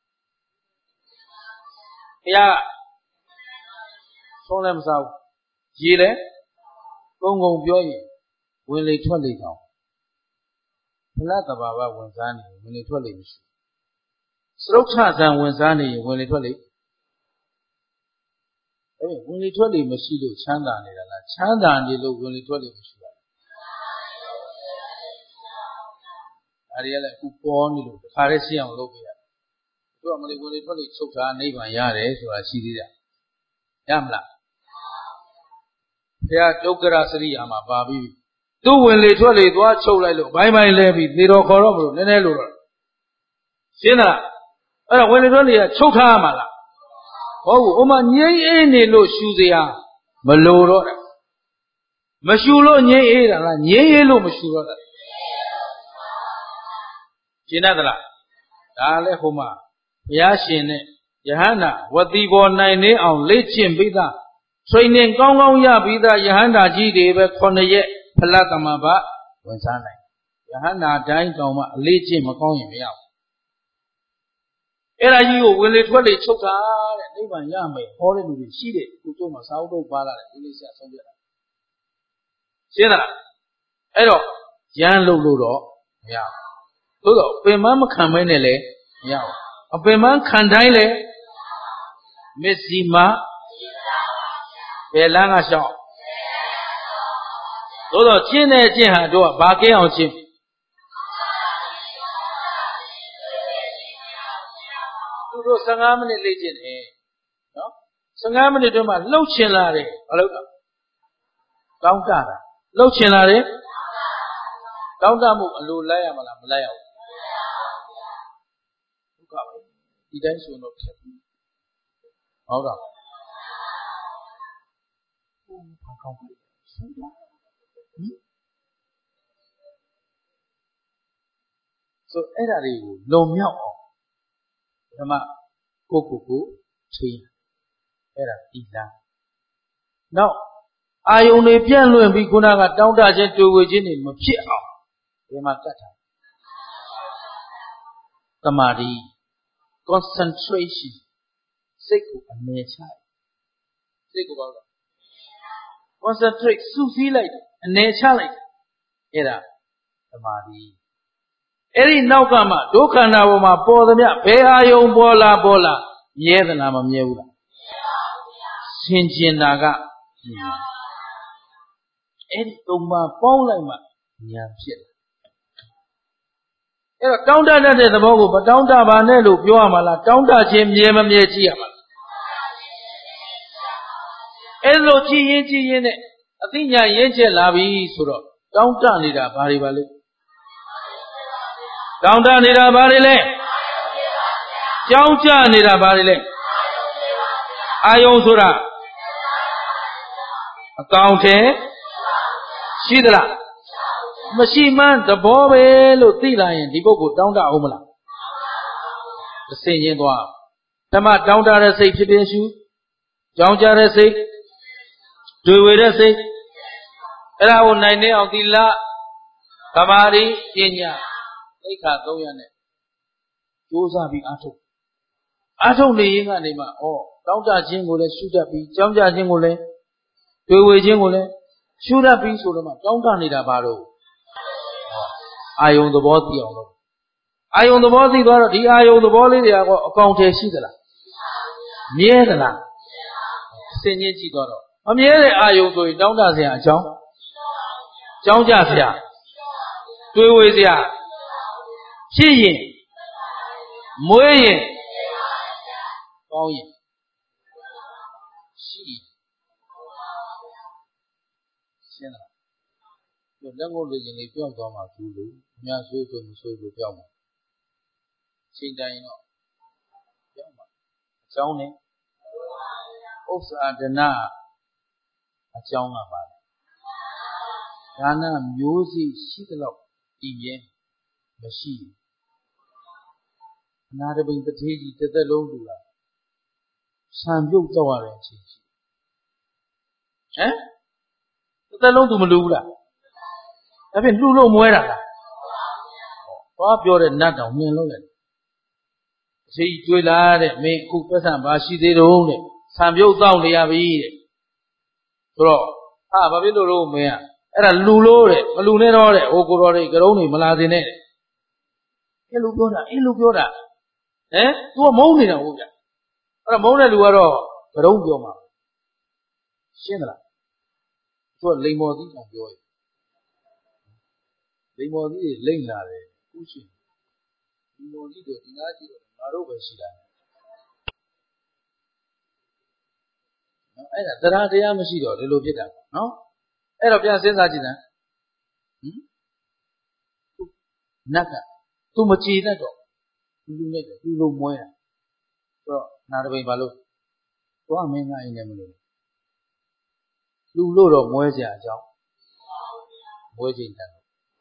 ဘုရားဆုံးလည်းမစားဘူးရေလဲကုန်းကုန်းပြောရင်ဝင်လေထွက်လေတောင်ဖလားတဘာဝဝင်စားနေဝင်လေထွက်လေမရှိစရုပ်ချဇံဝင်စားနေရင်ဝင်လေထွက်လေအဲ့ဒီဝင်လေထွက်လေမရှိလို့ချမ်းသာနေတာလားချမ်းသာနေလို့ဝင်လေထွက်လေမရှိဘူးအဲ့ဒီလည်းအခုပေါ်နေလို့တခါတည်းရှင်းအောင်လုပ်ပြရတယ်သူကမလေးဝင်လေထွက်လေချုပ်တာနိဗ္ဗာန်ရတယ်ဆိုတာရှိသေးတယ်ရမလားဘုရားဒုက္ခရစရိယာမှာပါပြီးသူ့ဝင်လေထွက်လေသွားချုပ်လိုက်လို့ဘိုင်းဘိုင်းလဲပြီးသေတော်ခေါ်တော့မလို့နည်းနည်းလို့တော့ရှင်းလားအဲ့တော့ဝင်လေထွက်လေကချုပ်ထားရမှာလားဟုတ်ဘူးဥမာငြိမ့်အေးနေလို့ရှူစရာမလိုတော့တာမရှူလို့ငြိမ့်အေးတာလားငြိမ့်အေးလို့မရှူတော့တာရှင်းတတ်လားဒါလည်းဟိုမှာဘုရားရှင်နဲ့ယဟန္တာဝတိဘောနိုင်နေအောင်လေ့ကျင့်ပြီးသားtraining ကောင်းကောင်းရပြီးသားယဟန္တာကြီးတွေပဲခုနှစ်ရက်ဖလတ်သမဘဝင်စားနိုင်ယဟန္တာတိုင်းတောင်မှအလေးကျင့်မကောင်းရင်မရဘူးအဲ့ဒါကြီးကိုဝင်လေထွက်လေချုပ်တာတဲ့နိဗ္ဗာန်ရမယ်ဟောတဲ့လူတွေရှိတယ်ကိုကျုံမှာစာအုပ်တော့ပါလာတယ်ဒီလေးဆက်ဆုံးပြတာရှင်းလားအဲ့တော့ရမ်းလို့လို့တော့မရဘူးသို့တော့ပင်မမခံမဲနဲ့လည်းမရဘူးအပင်မခံတိုင်းလည်းမစ္စည်းမဘယ်လမ်းကရှောက်သို့တော့ကျင့်တဲ့ကျင့်ဟာတို့ကဘာကင်းအောင်ကျင့်သူတို့ဆယ်ငါးမိနစ်လေ့ကျင့်တယ်နော်ဆယ်ငါးမိနစ်တွင်းမှာလှုပ်ချင်လာတယ်မလှုပ်တာတောင်းတတာလှုပ်ချင်လာတယ်တောင်းတမှုအလိုလိုက်ရမလားမလိုက်ရဘူးဒုက္ခပဲဒီတိုင်းဆိုတော့ဖြစ်ဘူးဟုတ်တော့ဘာကောင်းလဲဆိုတော့ဟင်ဆိုအဲ့ဒါတွေကိုလုံမြောက်အောင်ဓမ္မကိုကိုကိုချိန်အဲ့ဒါဒီလားနောက်အာယုန်တွေပြန့်လွင့်ပြီးခုနကတောင်းတခြင်းတွေ့ဝေခြင်းတွေမဖြစ်အောင်ဒီမှာတတ်တာသမာဓိ concentration စိတ်ကိုအနေချစိတ်ကိုပေါ့ concentrate စုစည်းလိုက်အနေချလိုက်အဲ့ဒါသမာဓိအဲ့ဒီနောက်ကမှဒုက္ခနာပေါ်မှာပေါ်သမျှဘယ်အာယုံပေါ်လာပေါ်လာမြဲသလားမမြဲဘူးလားဆင်ကျင်တာကအဲ့ဒီသုံးပါးပေါင်းလိုက်မှဉာဏ်ဖြစ်တယ်အဲ့တော့တောင်းတတတ်တဲ့သဘောကိုမတောင်းတပါနဲ့လို့ပြောရမှာလားတောင်းတခြင်းမြဲမမြဲကြည့်ရမှာလားအဲ့လိုကြည့်ရင်ကြည့်ရင်နဲ့အသိဉာဏ်ရင့်ကျက်လာပြီဆိုတော့တောင်းတနေတာဘာတွေပါလဲတောင်းတနေတာဘာတွေလဲကြောင်းကြနေတာဘာတွေလဲအာယုံဆိုတာအကောင်ထဲရှိသလားမရှိမှန်းသဘောပဲလို့သိလာရင်ဒီပုဂ္ဂိုလ်တောင်းတအောင်မလားအစင်ချင်းသွားဓမ္မတောင်းတတဲ့စိတ်ဖြစ်ဖြစ်ရှုကြောင်းကြတဲ့စိတ်တွေ့ဝေတဲ့စိတ်အဲ့ဒါကိုနိုင်နေအောင်သီလသမာဓိပညာသိက္ခာသုံးရပ်နဲ့ကြိုးစားပြီးအားထုတ်အားထုတ်နေရင်ကနေမှဩတောင်းတခြင်းကိုလည်းရှုတတ်ပြီးကြောင်းကြခြင်းကိုလည်းတွေ့ဝေခြင်းကိုလည်းရှုတတ်ပြီးဆိုတော့မှတောင်းတနေတာဘာလို့အာယုံသဘောသိအောင်လုပ်အာယုံသဘောသိသွားတော့ဒီအာယုံသဘောလေးတွေကအကောင်အထည်ရှိသလားမြဲသလားစင်ချင်းကြည့်သွားတော့မမြဲတဲ့အာယုံဆိုရင်တောင်းတစရာအကြောင်းကြောင်းကြစရာတွေးဝေစရာဖြစ်ရင်မွေးရင်ကောင်းရင်ရှိရှင်းလားဒီလက်ငုပ်လူချင်းလေးပြောက်သွားမှဘူးလို့အများဆိုးဆိုမဆိုးလို့ပြောက်မှာချိန်တိုင်းတော့ပြောက်မှာအကြောင်းနဲ့ဥစ္စာဒနာအကြောင်းကပါဒါနမျိုးစိရှိသလောက်ဒီမြဲမရှိအနာတပိန်တထေးကြီးတစ်သက်လုံးလူလာဆံပြုတ်တော့ရတဲ့အချိန်ရှိဟမ်တစ်သက်လုံးသူမလူဘူးလားဒါဖြင့်လှူလို့မွဲတာလားသွားပြောတဲ့နတ်တောင်မြင်လို့လေအစီကျွေးလာတဲ့မင်းခုပတ်စံဘာရှိသေးတော့တဲ့ဆံပြုတ်တော့နေရပြီတဲ့ဆိုတော့ဟာဘာဖြစ်လို့လို့မင်းอ่ะအဲ့ဒါလူလို့တဲ့မလူနဲ့တော့တဲ့ဟိုကိုတော်တွေကရုံးတွေမလာစင်နဲ့အဲ့လူပြောတာအဲ့လူပြောတာဟမ် तू ကမုန်းနေတာဟုတ်ကြအဲ့ဒါမုန်းတဲ့လူကတော့ကရုံးပြောမှာရှင်းသလား तू ကလိန်မော်သီးအောင်ပြောရလိန်မော်သီးတွေလိမ့်လာတယ်ခုရှိလိန်မော်သီးတွေဒီနားကြည့်တော့ငါတို့ပဲရှိတာအဲ့ဒါတရားတရားမရှိတော့ဒီလိုဖြစ်တာနော်အဲ့တော့ပြန်စဉ်းစားကြည့်တယ်ဟင်နတ်က तू မကြည်တတ်တော့လူလူနဲ့လူလိုမွဲတာဆိုတော့နာတပိန်ဘာလို့သွားမင်းကအိမ်နဲ့မလို့လူလို့တော့မွဲကြအကြောင်းမွဲချိန်တတ်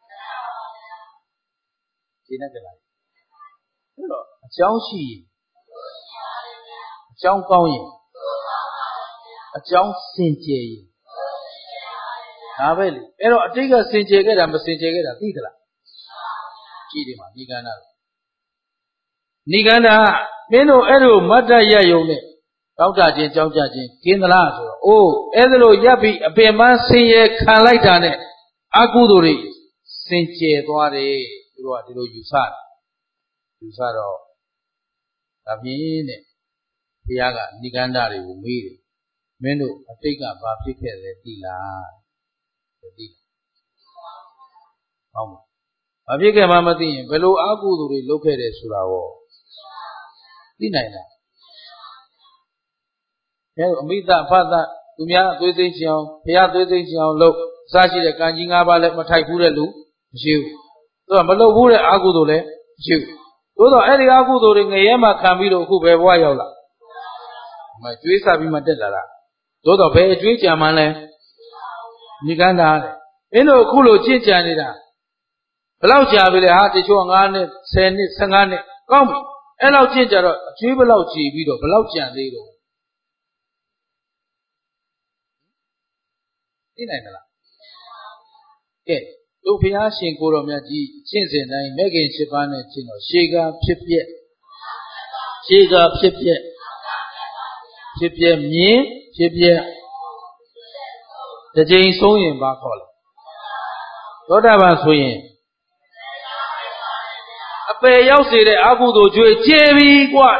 ခြေနဲ့ကြလားအဲ့တော့အကြောင်းရှိရင်အကြောင်းကောင်းရင်အကြောင်းစင်ကြယ်ရင်ဒါပဲလေအဲ့တော့အတိတ်ကစင်ကြယ်ခဲ့တာမစင်ကြယ်ခဲ့တာသိသလားကြည့်တယ်မှာနိဂန္ဓနိဂန္ဓမင်းတို့အဲ့လိုမတ်တရယုံနဲ့တောက်တခြင်းကြောင်းကြခြင်းกินသလားဆိုတော့အိုးအဲ့ဒါလိုရပ်ပြီးအပင်ပန်းဆင်းရဲခံလိုက်တာနဲ့အကုသိုလ်တွေစင်ကြယ်သွားတယ်သူတို့ကဒီလိုယူဆတယ်ယူဆတော့ဒါပြင်းတဲ့ဘုရားကနိဂန္ဓတွေကိုမေးတယ်မင်းတို့အတိတ်ကဘာဖြစ်ခဲ့လဲသိလားသိဟုတ်မှာဘာဖြစ်ခဲ့မှမသိရင်ဘယ်လိုအကုသိုလ်တွေလုပ်ခဲ့တယ်ဆိုတာကိုသိနိုင်လားအဲအမိတဖတ်တာသူများသွေးသိမ်းချအောင်ဘုရားသွေးသိမ်းချအောင်လုပ်အစရှိတဲ့ကံကြီး၅ပါးလည်းမထိုက်ဘူးတဲ့လူမရှိဘူးသူကမလုပ်ဘူးတဲ့အကုသိုလ်လည်းမရှိဘူးသို့တော့အဲ့ဒီအကုသိုလ်တွေငရဲမှာခံပြီးတော့အခုဘယ်ဘဝရောက်လာမကျွေးစားပြီးမှတက်လာတာသို့တော့ဘယ်အကျွေးကြံမှန်းလဲနိဂန္ဓတဲ့မင်းတို့အခုလိုကြင့်ကြံနေတာဘယ်လောက်ကြာပြီလဲဟာတချို့၅နှစ်ဆယ်နှစ်ဆယ့်ငါးနှစ်ကောင်းပြီအဲ့လောက်ကြင့်ကြတော့အကျွေးဘယ်လောက်ကြည်ပြီးတော့ဘယ်လောက်ကြံသေးတော့သိနိုင်မလားကဲတို့ဘုရားရှင်ကိုတော်မြတ်ကြီးရှင်းစဉ်တိုင်းမဲ့ခင်၈ပါးနဲ့ရှင်းတော့ရှေကဖြစ်ပြက်ရှေကဖြစ်ပြက်ဖြစ်ပြက်မြင်ဖြစ်ပြက်တစ်ကြိမ်ဆုံးရင်ဘာခေါ်လဲသောတာပန်ဆိုရင်အပယ်ရောက်စေတဲ့အကုသိုလ်ကြွေးကျေပြီกว่า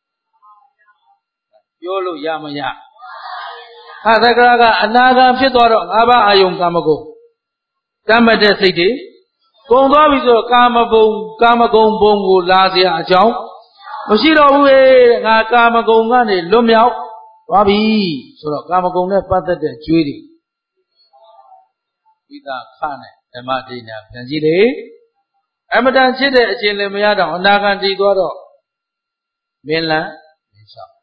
ပြောလို့ရမရဟာသက္ကရာကအနာဂံဖြစ်သွားတော့ငါးပါးအာယုံကာမဂုဏ်တမ်းမဲ့တဲ့စိတ်တွေကုန်သွားပြီဆိုတော့ကာမဘုံကာမဂုဏ်ဘုံကိုလာเสียအကြောင်းမရှိတော့ဘူးလေငါကာမဂုဏ်ကနေလွတ်မြောက်သွားပြီဆိုတော့ကာမဂုဏ်နဲ့ပတ်သက်တဲ့ကြွေးတွေဝိသခနဲ့ဓမ္မဒိဋ္ဌာပြန်ကြည့်လေအမတန်ချစ်တဲ့အချင်းလည်းမရတော့အနာဂံတည်သွားတော့မင်းလန်းမင်းလျှောက်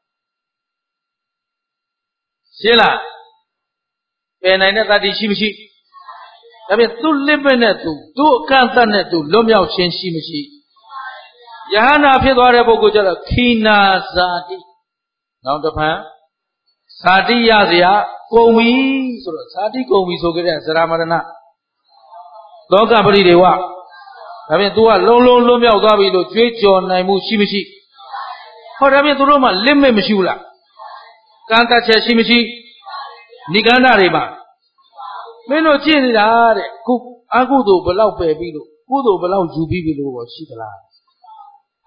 ရှင်းလားပယ်နိုင်တဲ့တတိရှိမရှိဒါဖြင့်သူ့လစ်မဲ့နဲ့သူသူ့အကန့်အသတ်နဲ့သူလွတ်မြောက်ခြင်းရှိမရှိယဟနာဖြစ်သွားတဲ့ပုဂ္ဂိုလ်ကျတော့ခိနာဇာတိနောက်တစ်ဖန်ဇာတိရစရာကုန်ပြီဆိုတော့ဇာတိကုန်ပြီဆိုကြတဲ့ဇရာမရဏလောကပရိဒေဝဒါဖြင့် तू ကလုံးလုံးလွတ်မြောက်သွားပြီလို့ကြွေးကြော်နိုင်မှုရှိမရှိဟောဒါဖြင့်သူတို့မှလစ်မဲ့မရှိဘူးလားကံတတ်ချက်ရှိမရှိနိဂန္ဓတွေပါမင်းတို့ကြည့်နေတာတဲ့ခုအကုသိုလ်ဘလောက်ပယ်ပြီးလို့ကုသိုလ်ဘလောက်ယူပြီးပြီလို့ရှိသလား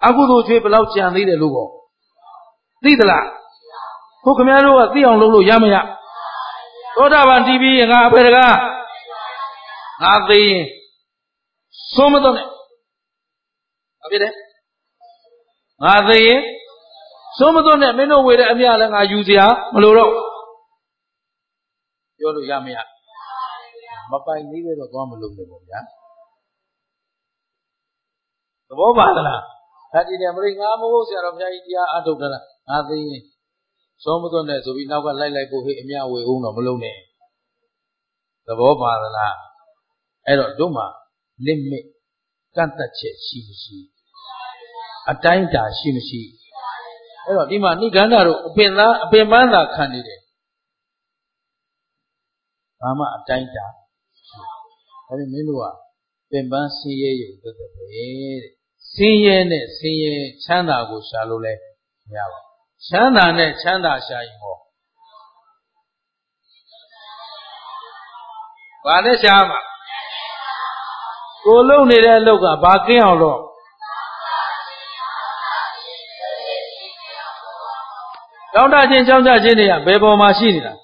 အခုတို့ကျွေးဘယ်လောက်ကြံသေးတယ်လို့ပေါ့သိသလားဟုတ်ခင်ဗျားတို့ကသိအောင်လုပ်လို့ရမရသောတာပန်တီးပြီးငါအဖေတကားငါသိရင်ဆုံးမတော့နဲ့ဘာဖြစ်လဲငါသိရင်ဆုံးမတော့နဲ့မင်းတို့ဝေတဲ့အမြလည်းငါယူစရာမလိုတော့ပြောလို့ရမရမပိုင်သေးတော့သွားမလို့နေပေါ့ဗျာသဘောပါသလားအဲဒီတည်းမရိငါမဟုတ်ဆရာတော်ဘုရားကြီးတရားအထုတ်တာလားငါသိရင်ဆုံးမတော့နဲ့ဆိုပြီးနောက်ကလိုက်လိုက်ဖို့ဟိအမြဝေအောင်တော့မလုံးနဲ့သဘောပါသလားအဲ့တော့တို့မှာ limit ကန့်သက်ချက်ရှိမရှိအတိုင်းတာရှိမရှိအဲ့တော့ဒီမှာနိဂန္ဓတို့အပင်သားအပင်ပန်းသာခံနေတယ်ဘာမှအတိုင်းတာဒါပေမဲ့မင်းတို့ကပင်ပန်းဆင်းရဲရုံသက်သက်ပဲတဲ့ဆင်းရဲနဲ့ဆင်းရဲချမ်းသာကိုရှာလို့လဲမရပါဘူးချမ်းသာနဲ့ချမ်းသာရှာရင်ဟောဘာနဲ့ရှာမှာကိုလုံနေတဲ့အလုပ်ကဘာကင်းအောင်လို့တောင်းတခြင်းကြောင်းကြခြင်းတွေကဘယ်ပေါ်မှာရှိနေတာ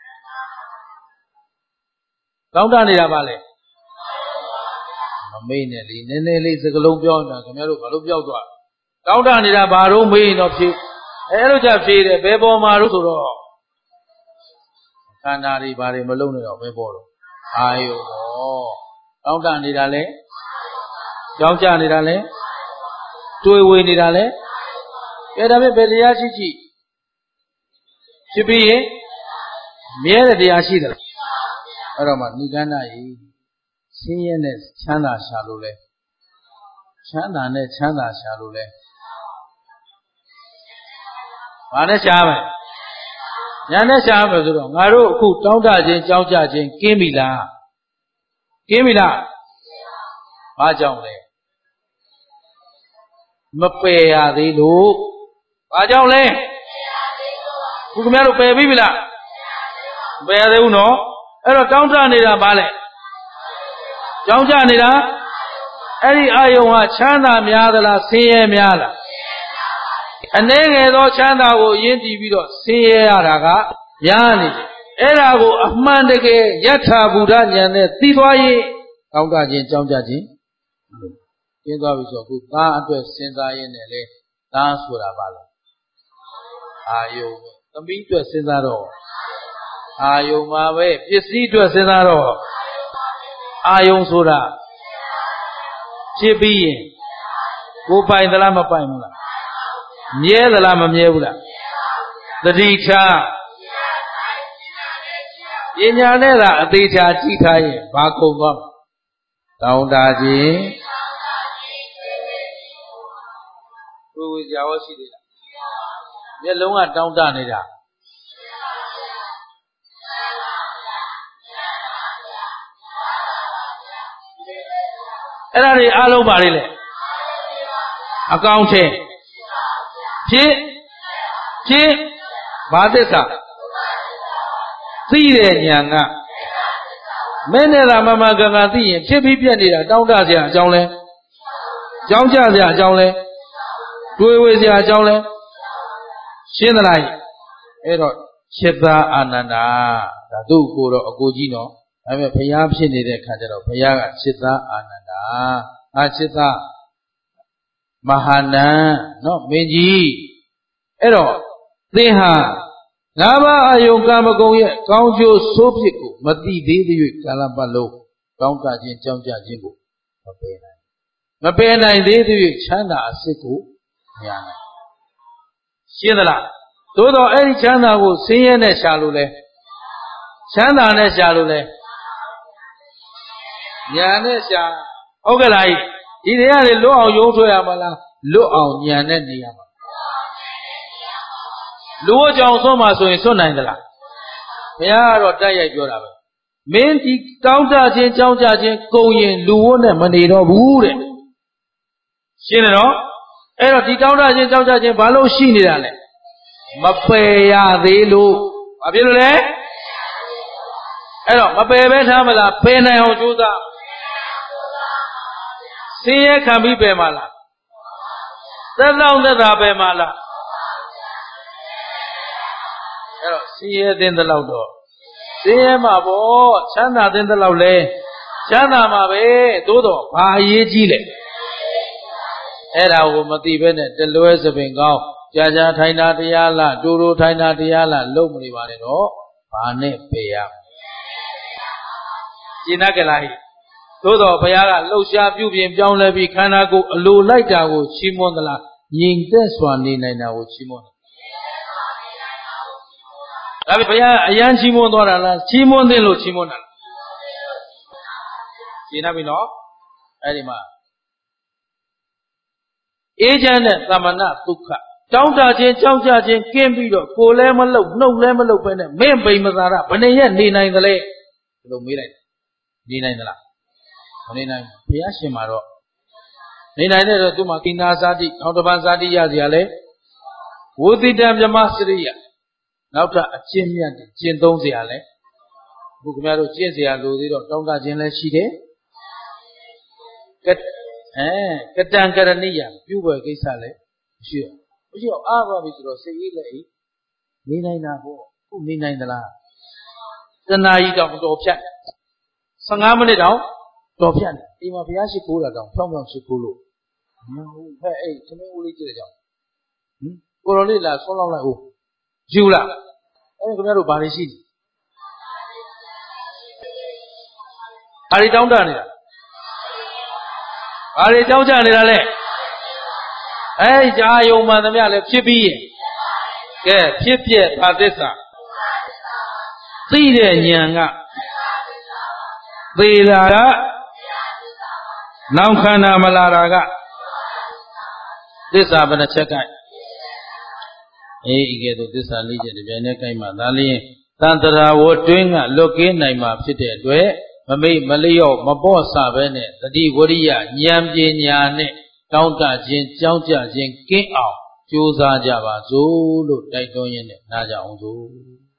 တောင်းတနေတာပါလေမမေ့နဲ့လေနည်းနည်းလေးစကလုံးပြောနေတာခင်ဗျားတို့ဘာလို့ပြောက်သွားတောင်းတနေတာဘာလို့မေးရင်တော့ဖြေအဲလိုကြဖြေတယ်ဘယ်ပေါ်မှာလို့ဆိုတော့ခန္ဓာတွေဘာတွေမလုံနေတော့ဘယ်ပေါ်တော့အာယုတော့တောင်းတနေတာလဲကြောင်းကြနေတာလဲတွေးဝေနေတာလဲအဲဒါပဲဘယ်တရားရှိရှိဖြစ်ပြီးရင်မြဲတဲ့တရားရှိတယ်အဲ့တော့မှနိဂန္ဓကြီးဆင်းရဲနဲ့ချမ်းသာရှာလို့လဲချမ်းသာနဲ့ချမ်းသာရှာလို့လဲဘာနဲ့ရှားမလဲညာနဲ့ရှားမယ်ဆိုတော့ငါတို့အခုတောင်းတခြင်းကြောင်းကြခြင်းကင်းပြီလားကင်းပြီလားဘာကြောင့်လဲမပယ်ရသေးလို့ဘာကြောင့်လဲခုခင်ဗျားတို့ပယ်ပြီလားမပယ်ရသေးဘူးနော်အဲ့တော့တောင်းတနေတာဘာလဲကြောင်းကြနေတာအဲ့ဒီအာယုံဟာချမ်းသာများသလားဆင်းရဲများလားအနည်းငယ်သောချမ်းသာကိုရင်းတည်ပြီးတော့ဆင်းရဲရတာကများနေတယ်အဲ့ဒါကိုအမှန်တကယ်ယထာဘုဒ္ဓဉာဏ်နဲ့သိသွားရင်တောင်းတခြင်းကြောင်းကြခြင်းကျင်းသွားပြီဆိုအခုသားအတွက်စဉ်းစားရင်းနဲ့လေသားဆိုတာပါလားအာယုံသမီးအတွက်စဉ်းစားတော့အာယုံမှာပဲပစ္စည်းအတွက်စဉ်းစားတော့အာယုံဆိုတာဖြစ်ပြီးရင်ကိုပိုင်သလားမပိုင်ဘူးလားမြဲသလားမမြဲဘူးလားသတိထားပညာနဲ့သာအသေးချာကြည့်ထားရင်ဘာကုန်သွားတောင်းတခြင်းဘုရားကြောရှိသေးလားမျက်လုံးကတောင်းတနေတာအဲ့ဒါတွေအားလုံးပါလေလေအကောင်းထဲဖြစ်ဖြစ်ဘာသစ္စာသိတဲ့ဉာဏ်ကမင်းနဲ့သာမမကံကသိရင်ဖြစ်ပြီးပြက်နေတာတောင်းတစရာအကြောင်းလဲကြောင်းကြစရာအကြောင်းလဲတွေးဝေစရာအကြောင်းလဲရှင်းသလားအဲ့တော့จิตာအာနန္ဒာဒါသူ့ကိုတော့အကိုကြီးနော်ဒါပေမဲ့ဘုရားဖြစ်နေတဲ့ခါကျတော့ဘုရားကจิตာအာနန္ဒာအာจิตာမဟာနံနော်မင်းကြီးအဲ့တော့သင်ဟာငါးပါးအာယုံကာမဂုဏ်ရဲ့ကောင်းကျိုးဆိုးဖြစ်ကိုမသိသေးသေး၍ကာလပတ်လုံးကောင်းတခြင်းကြောင်းကြခြင်းကိုမပယ်နိုင်မပယ်နိုင်သေးသေး၍ချမ်းသာအစစ်ကိုမရနိုင်ရှင်းသလားသို့တော့အဲ့ဒီချမ်းသာကိုဆင်းရဲနဲ့ရှာလို့လဲချမ်းသာနဲ့ရှာလို့လဲညာနဲ့ရှာဟုတ်ကဲ့လားဒီတရားတွေလွတ်အောင်ရုံးထွက်ရမလားလွတ်အောင်ညာနဲ့နေရမှာလူ့ကြောင့်ဆုံးမှာဆိုရင်ဆွတ်နိုင်သလားဘုရားကတော့တိုက်ရိုက်ပြောတာပဲမင်းဒီတောင်းတခြင်းကြောင်းကြခြင်းကုန်ရင်လူဝတ်နဲ့မနေတော့ဘူးတဲ့ရှင်းတယ်နော်အဲ့တော့ဒီတောင်းတခြင်းကြောင်းကြခြင်းဘာလို့ရှိနေတာလဲမပယ်ရသေးလို့ဘာဖြစ်လို့လဲအဲ့တော့မပယ်ပဲထားမလားပယ်နိုင်အောင်ကြိုးစားဆင်းရဲခံပြီးပယ်မှာလားသက်လောင်းသက်သာပဲမှာလားအဲ့တော့ဆင်းရဲသင်းသလောက်တော့ဆင်းရဲမှာပေါ့ချမ်းသာသင်းသလောက်လဲချမ်းသာမှာပဲသို့တော့ဘာအရေးကြီးလဲအဲ့ဒါကိုမသိဘဲနဲ့တလွဲစပင်ကောင်းကြာကြာထိုင်တာတရားလားတူတူထိုင်တာတရားလားလုံးမနေပါနဲ့တော့ဘာနဲ့ပေရရှင်းတတ်ကြလားသို့တော့ဘုရားကလှုပ်ရှားပြုပြင်ပြောင်းလဲပြီးခန္ဓာကိုယ်အလိုလိုက်တာကိုချီးမွမ်းသလားငြိမ်သက်စွာနေနိုင်တာကိုချီးမွမ်းတယ်ဒါပေမဲ့ဘုရားအယံချီးမွမ်းသွားတာလားချီးမွမ်းတယ်လို့ချီးမွမ်းတာလားရှင်းတတ်ပြီနော်အဲ့ဒီမှာအေးချမ်းတဲ့သမဏဒုက္ခတောင်းတခြင်းကြောက်ကြခြင်းကင်းပြီးတော့ကိုယ်လည်းမလှုပ်နှုတ်လည်းမလှုပ်ပဲနဲ့မင်းပိန်မသာရဘယ်နှရက်နေနိုင်သလဲဒီလိုမေးလိုက်နေနိုင်သလားမနေနိုင်ဘုရားရှင်မှာတော့နေနိုင်တဲ့တော့သူ့မှာကိနာဇာတိနောက်တစ်ပါးဇာတိရစရာလဲဝုတိတံမြမစရိယနောက်ထပ်အကျင့်မြတ်ကျင့်သုံးစရာလဲအခုခင်ဗျားတို့ကျင့်စရာလိုသေးတော့တောင်းတခြင်းလည်းရှိတယ်ကအဲကတံကရဏိယပြုဘယ်ကိစ္စလဲမရှိဘူးမရှိတော့အားပါပြီဆိုတော့စိတ်အေးလက်အေးနေနိုင်တာပေါ့ခုနေနိုင်သလားတဏှာကြီးတောင်တော်ဖြတ်ဆယ်ငါးမိနစ်တောင်တော်ဖြတ်အိမ်မှာဘုရားရှိခိုးတာတောင်ဖြောင်းဖြောင်းရှိခိုးလို့မဟုတ်ဟဲ့အဲ့သမီးဦးလေးကြည့်တဲ့ကြောင့်ဟင်ကိုတော်လေးလာဆွန်းလောက်လိုက်ဦးယူလားအဲ့ခင်ဗျားတို့ဘာတွေရှိလဲဘာတွေတောင်းတနေတာဘာတွေကြောက်ကြနေတာလဲအဲ့ကြာယုံမှန်သမျှလည်းဖြစ်ပြီးရဲ့ကဲဖြစ်ပြက်ဘာသစ္စာသိတဲ့ဉာဏ်ကသေတာကနောက်ခန္ဓာမလာတာကသစ္စာဘယ်နှချက်ကဲအေးဤကဲ့သို့သစ္စာလေးချက်တစ်ပြိုင်တည်းကိုက်မှသာလျှင်သန္တရာဝတွင်းကလွတ်ကင်းနိုင်မှာဖြစ်တဲ့အတွက်မမိတ်မလျော့မပေါ့ဆပဲနဲ့တတိဝရိယဉာဏ်ပညာနဲ့တောင်းတခြင်းကြောင်းကြခြင်းကင်းအောင်ကြိုးစားကြပါစို့လို့တိုက်တွန်းရင်းနဲ့နားကြအောင်စို့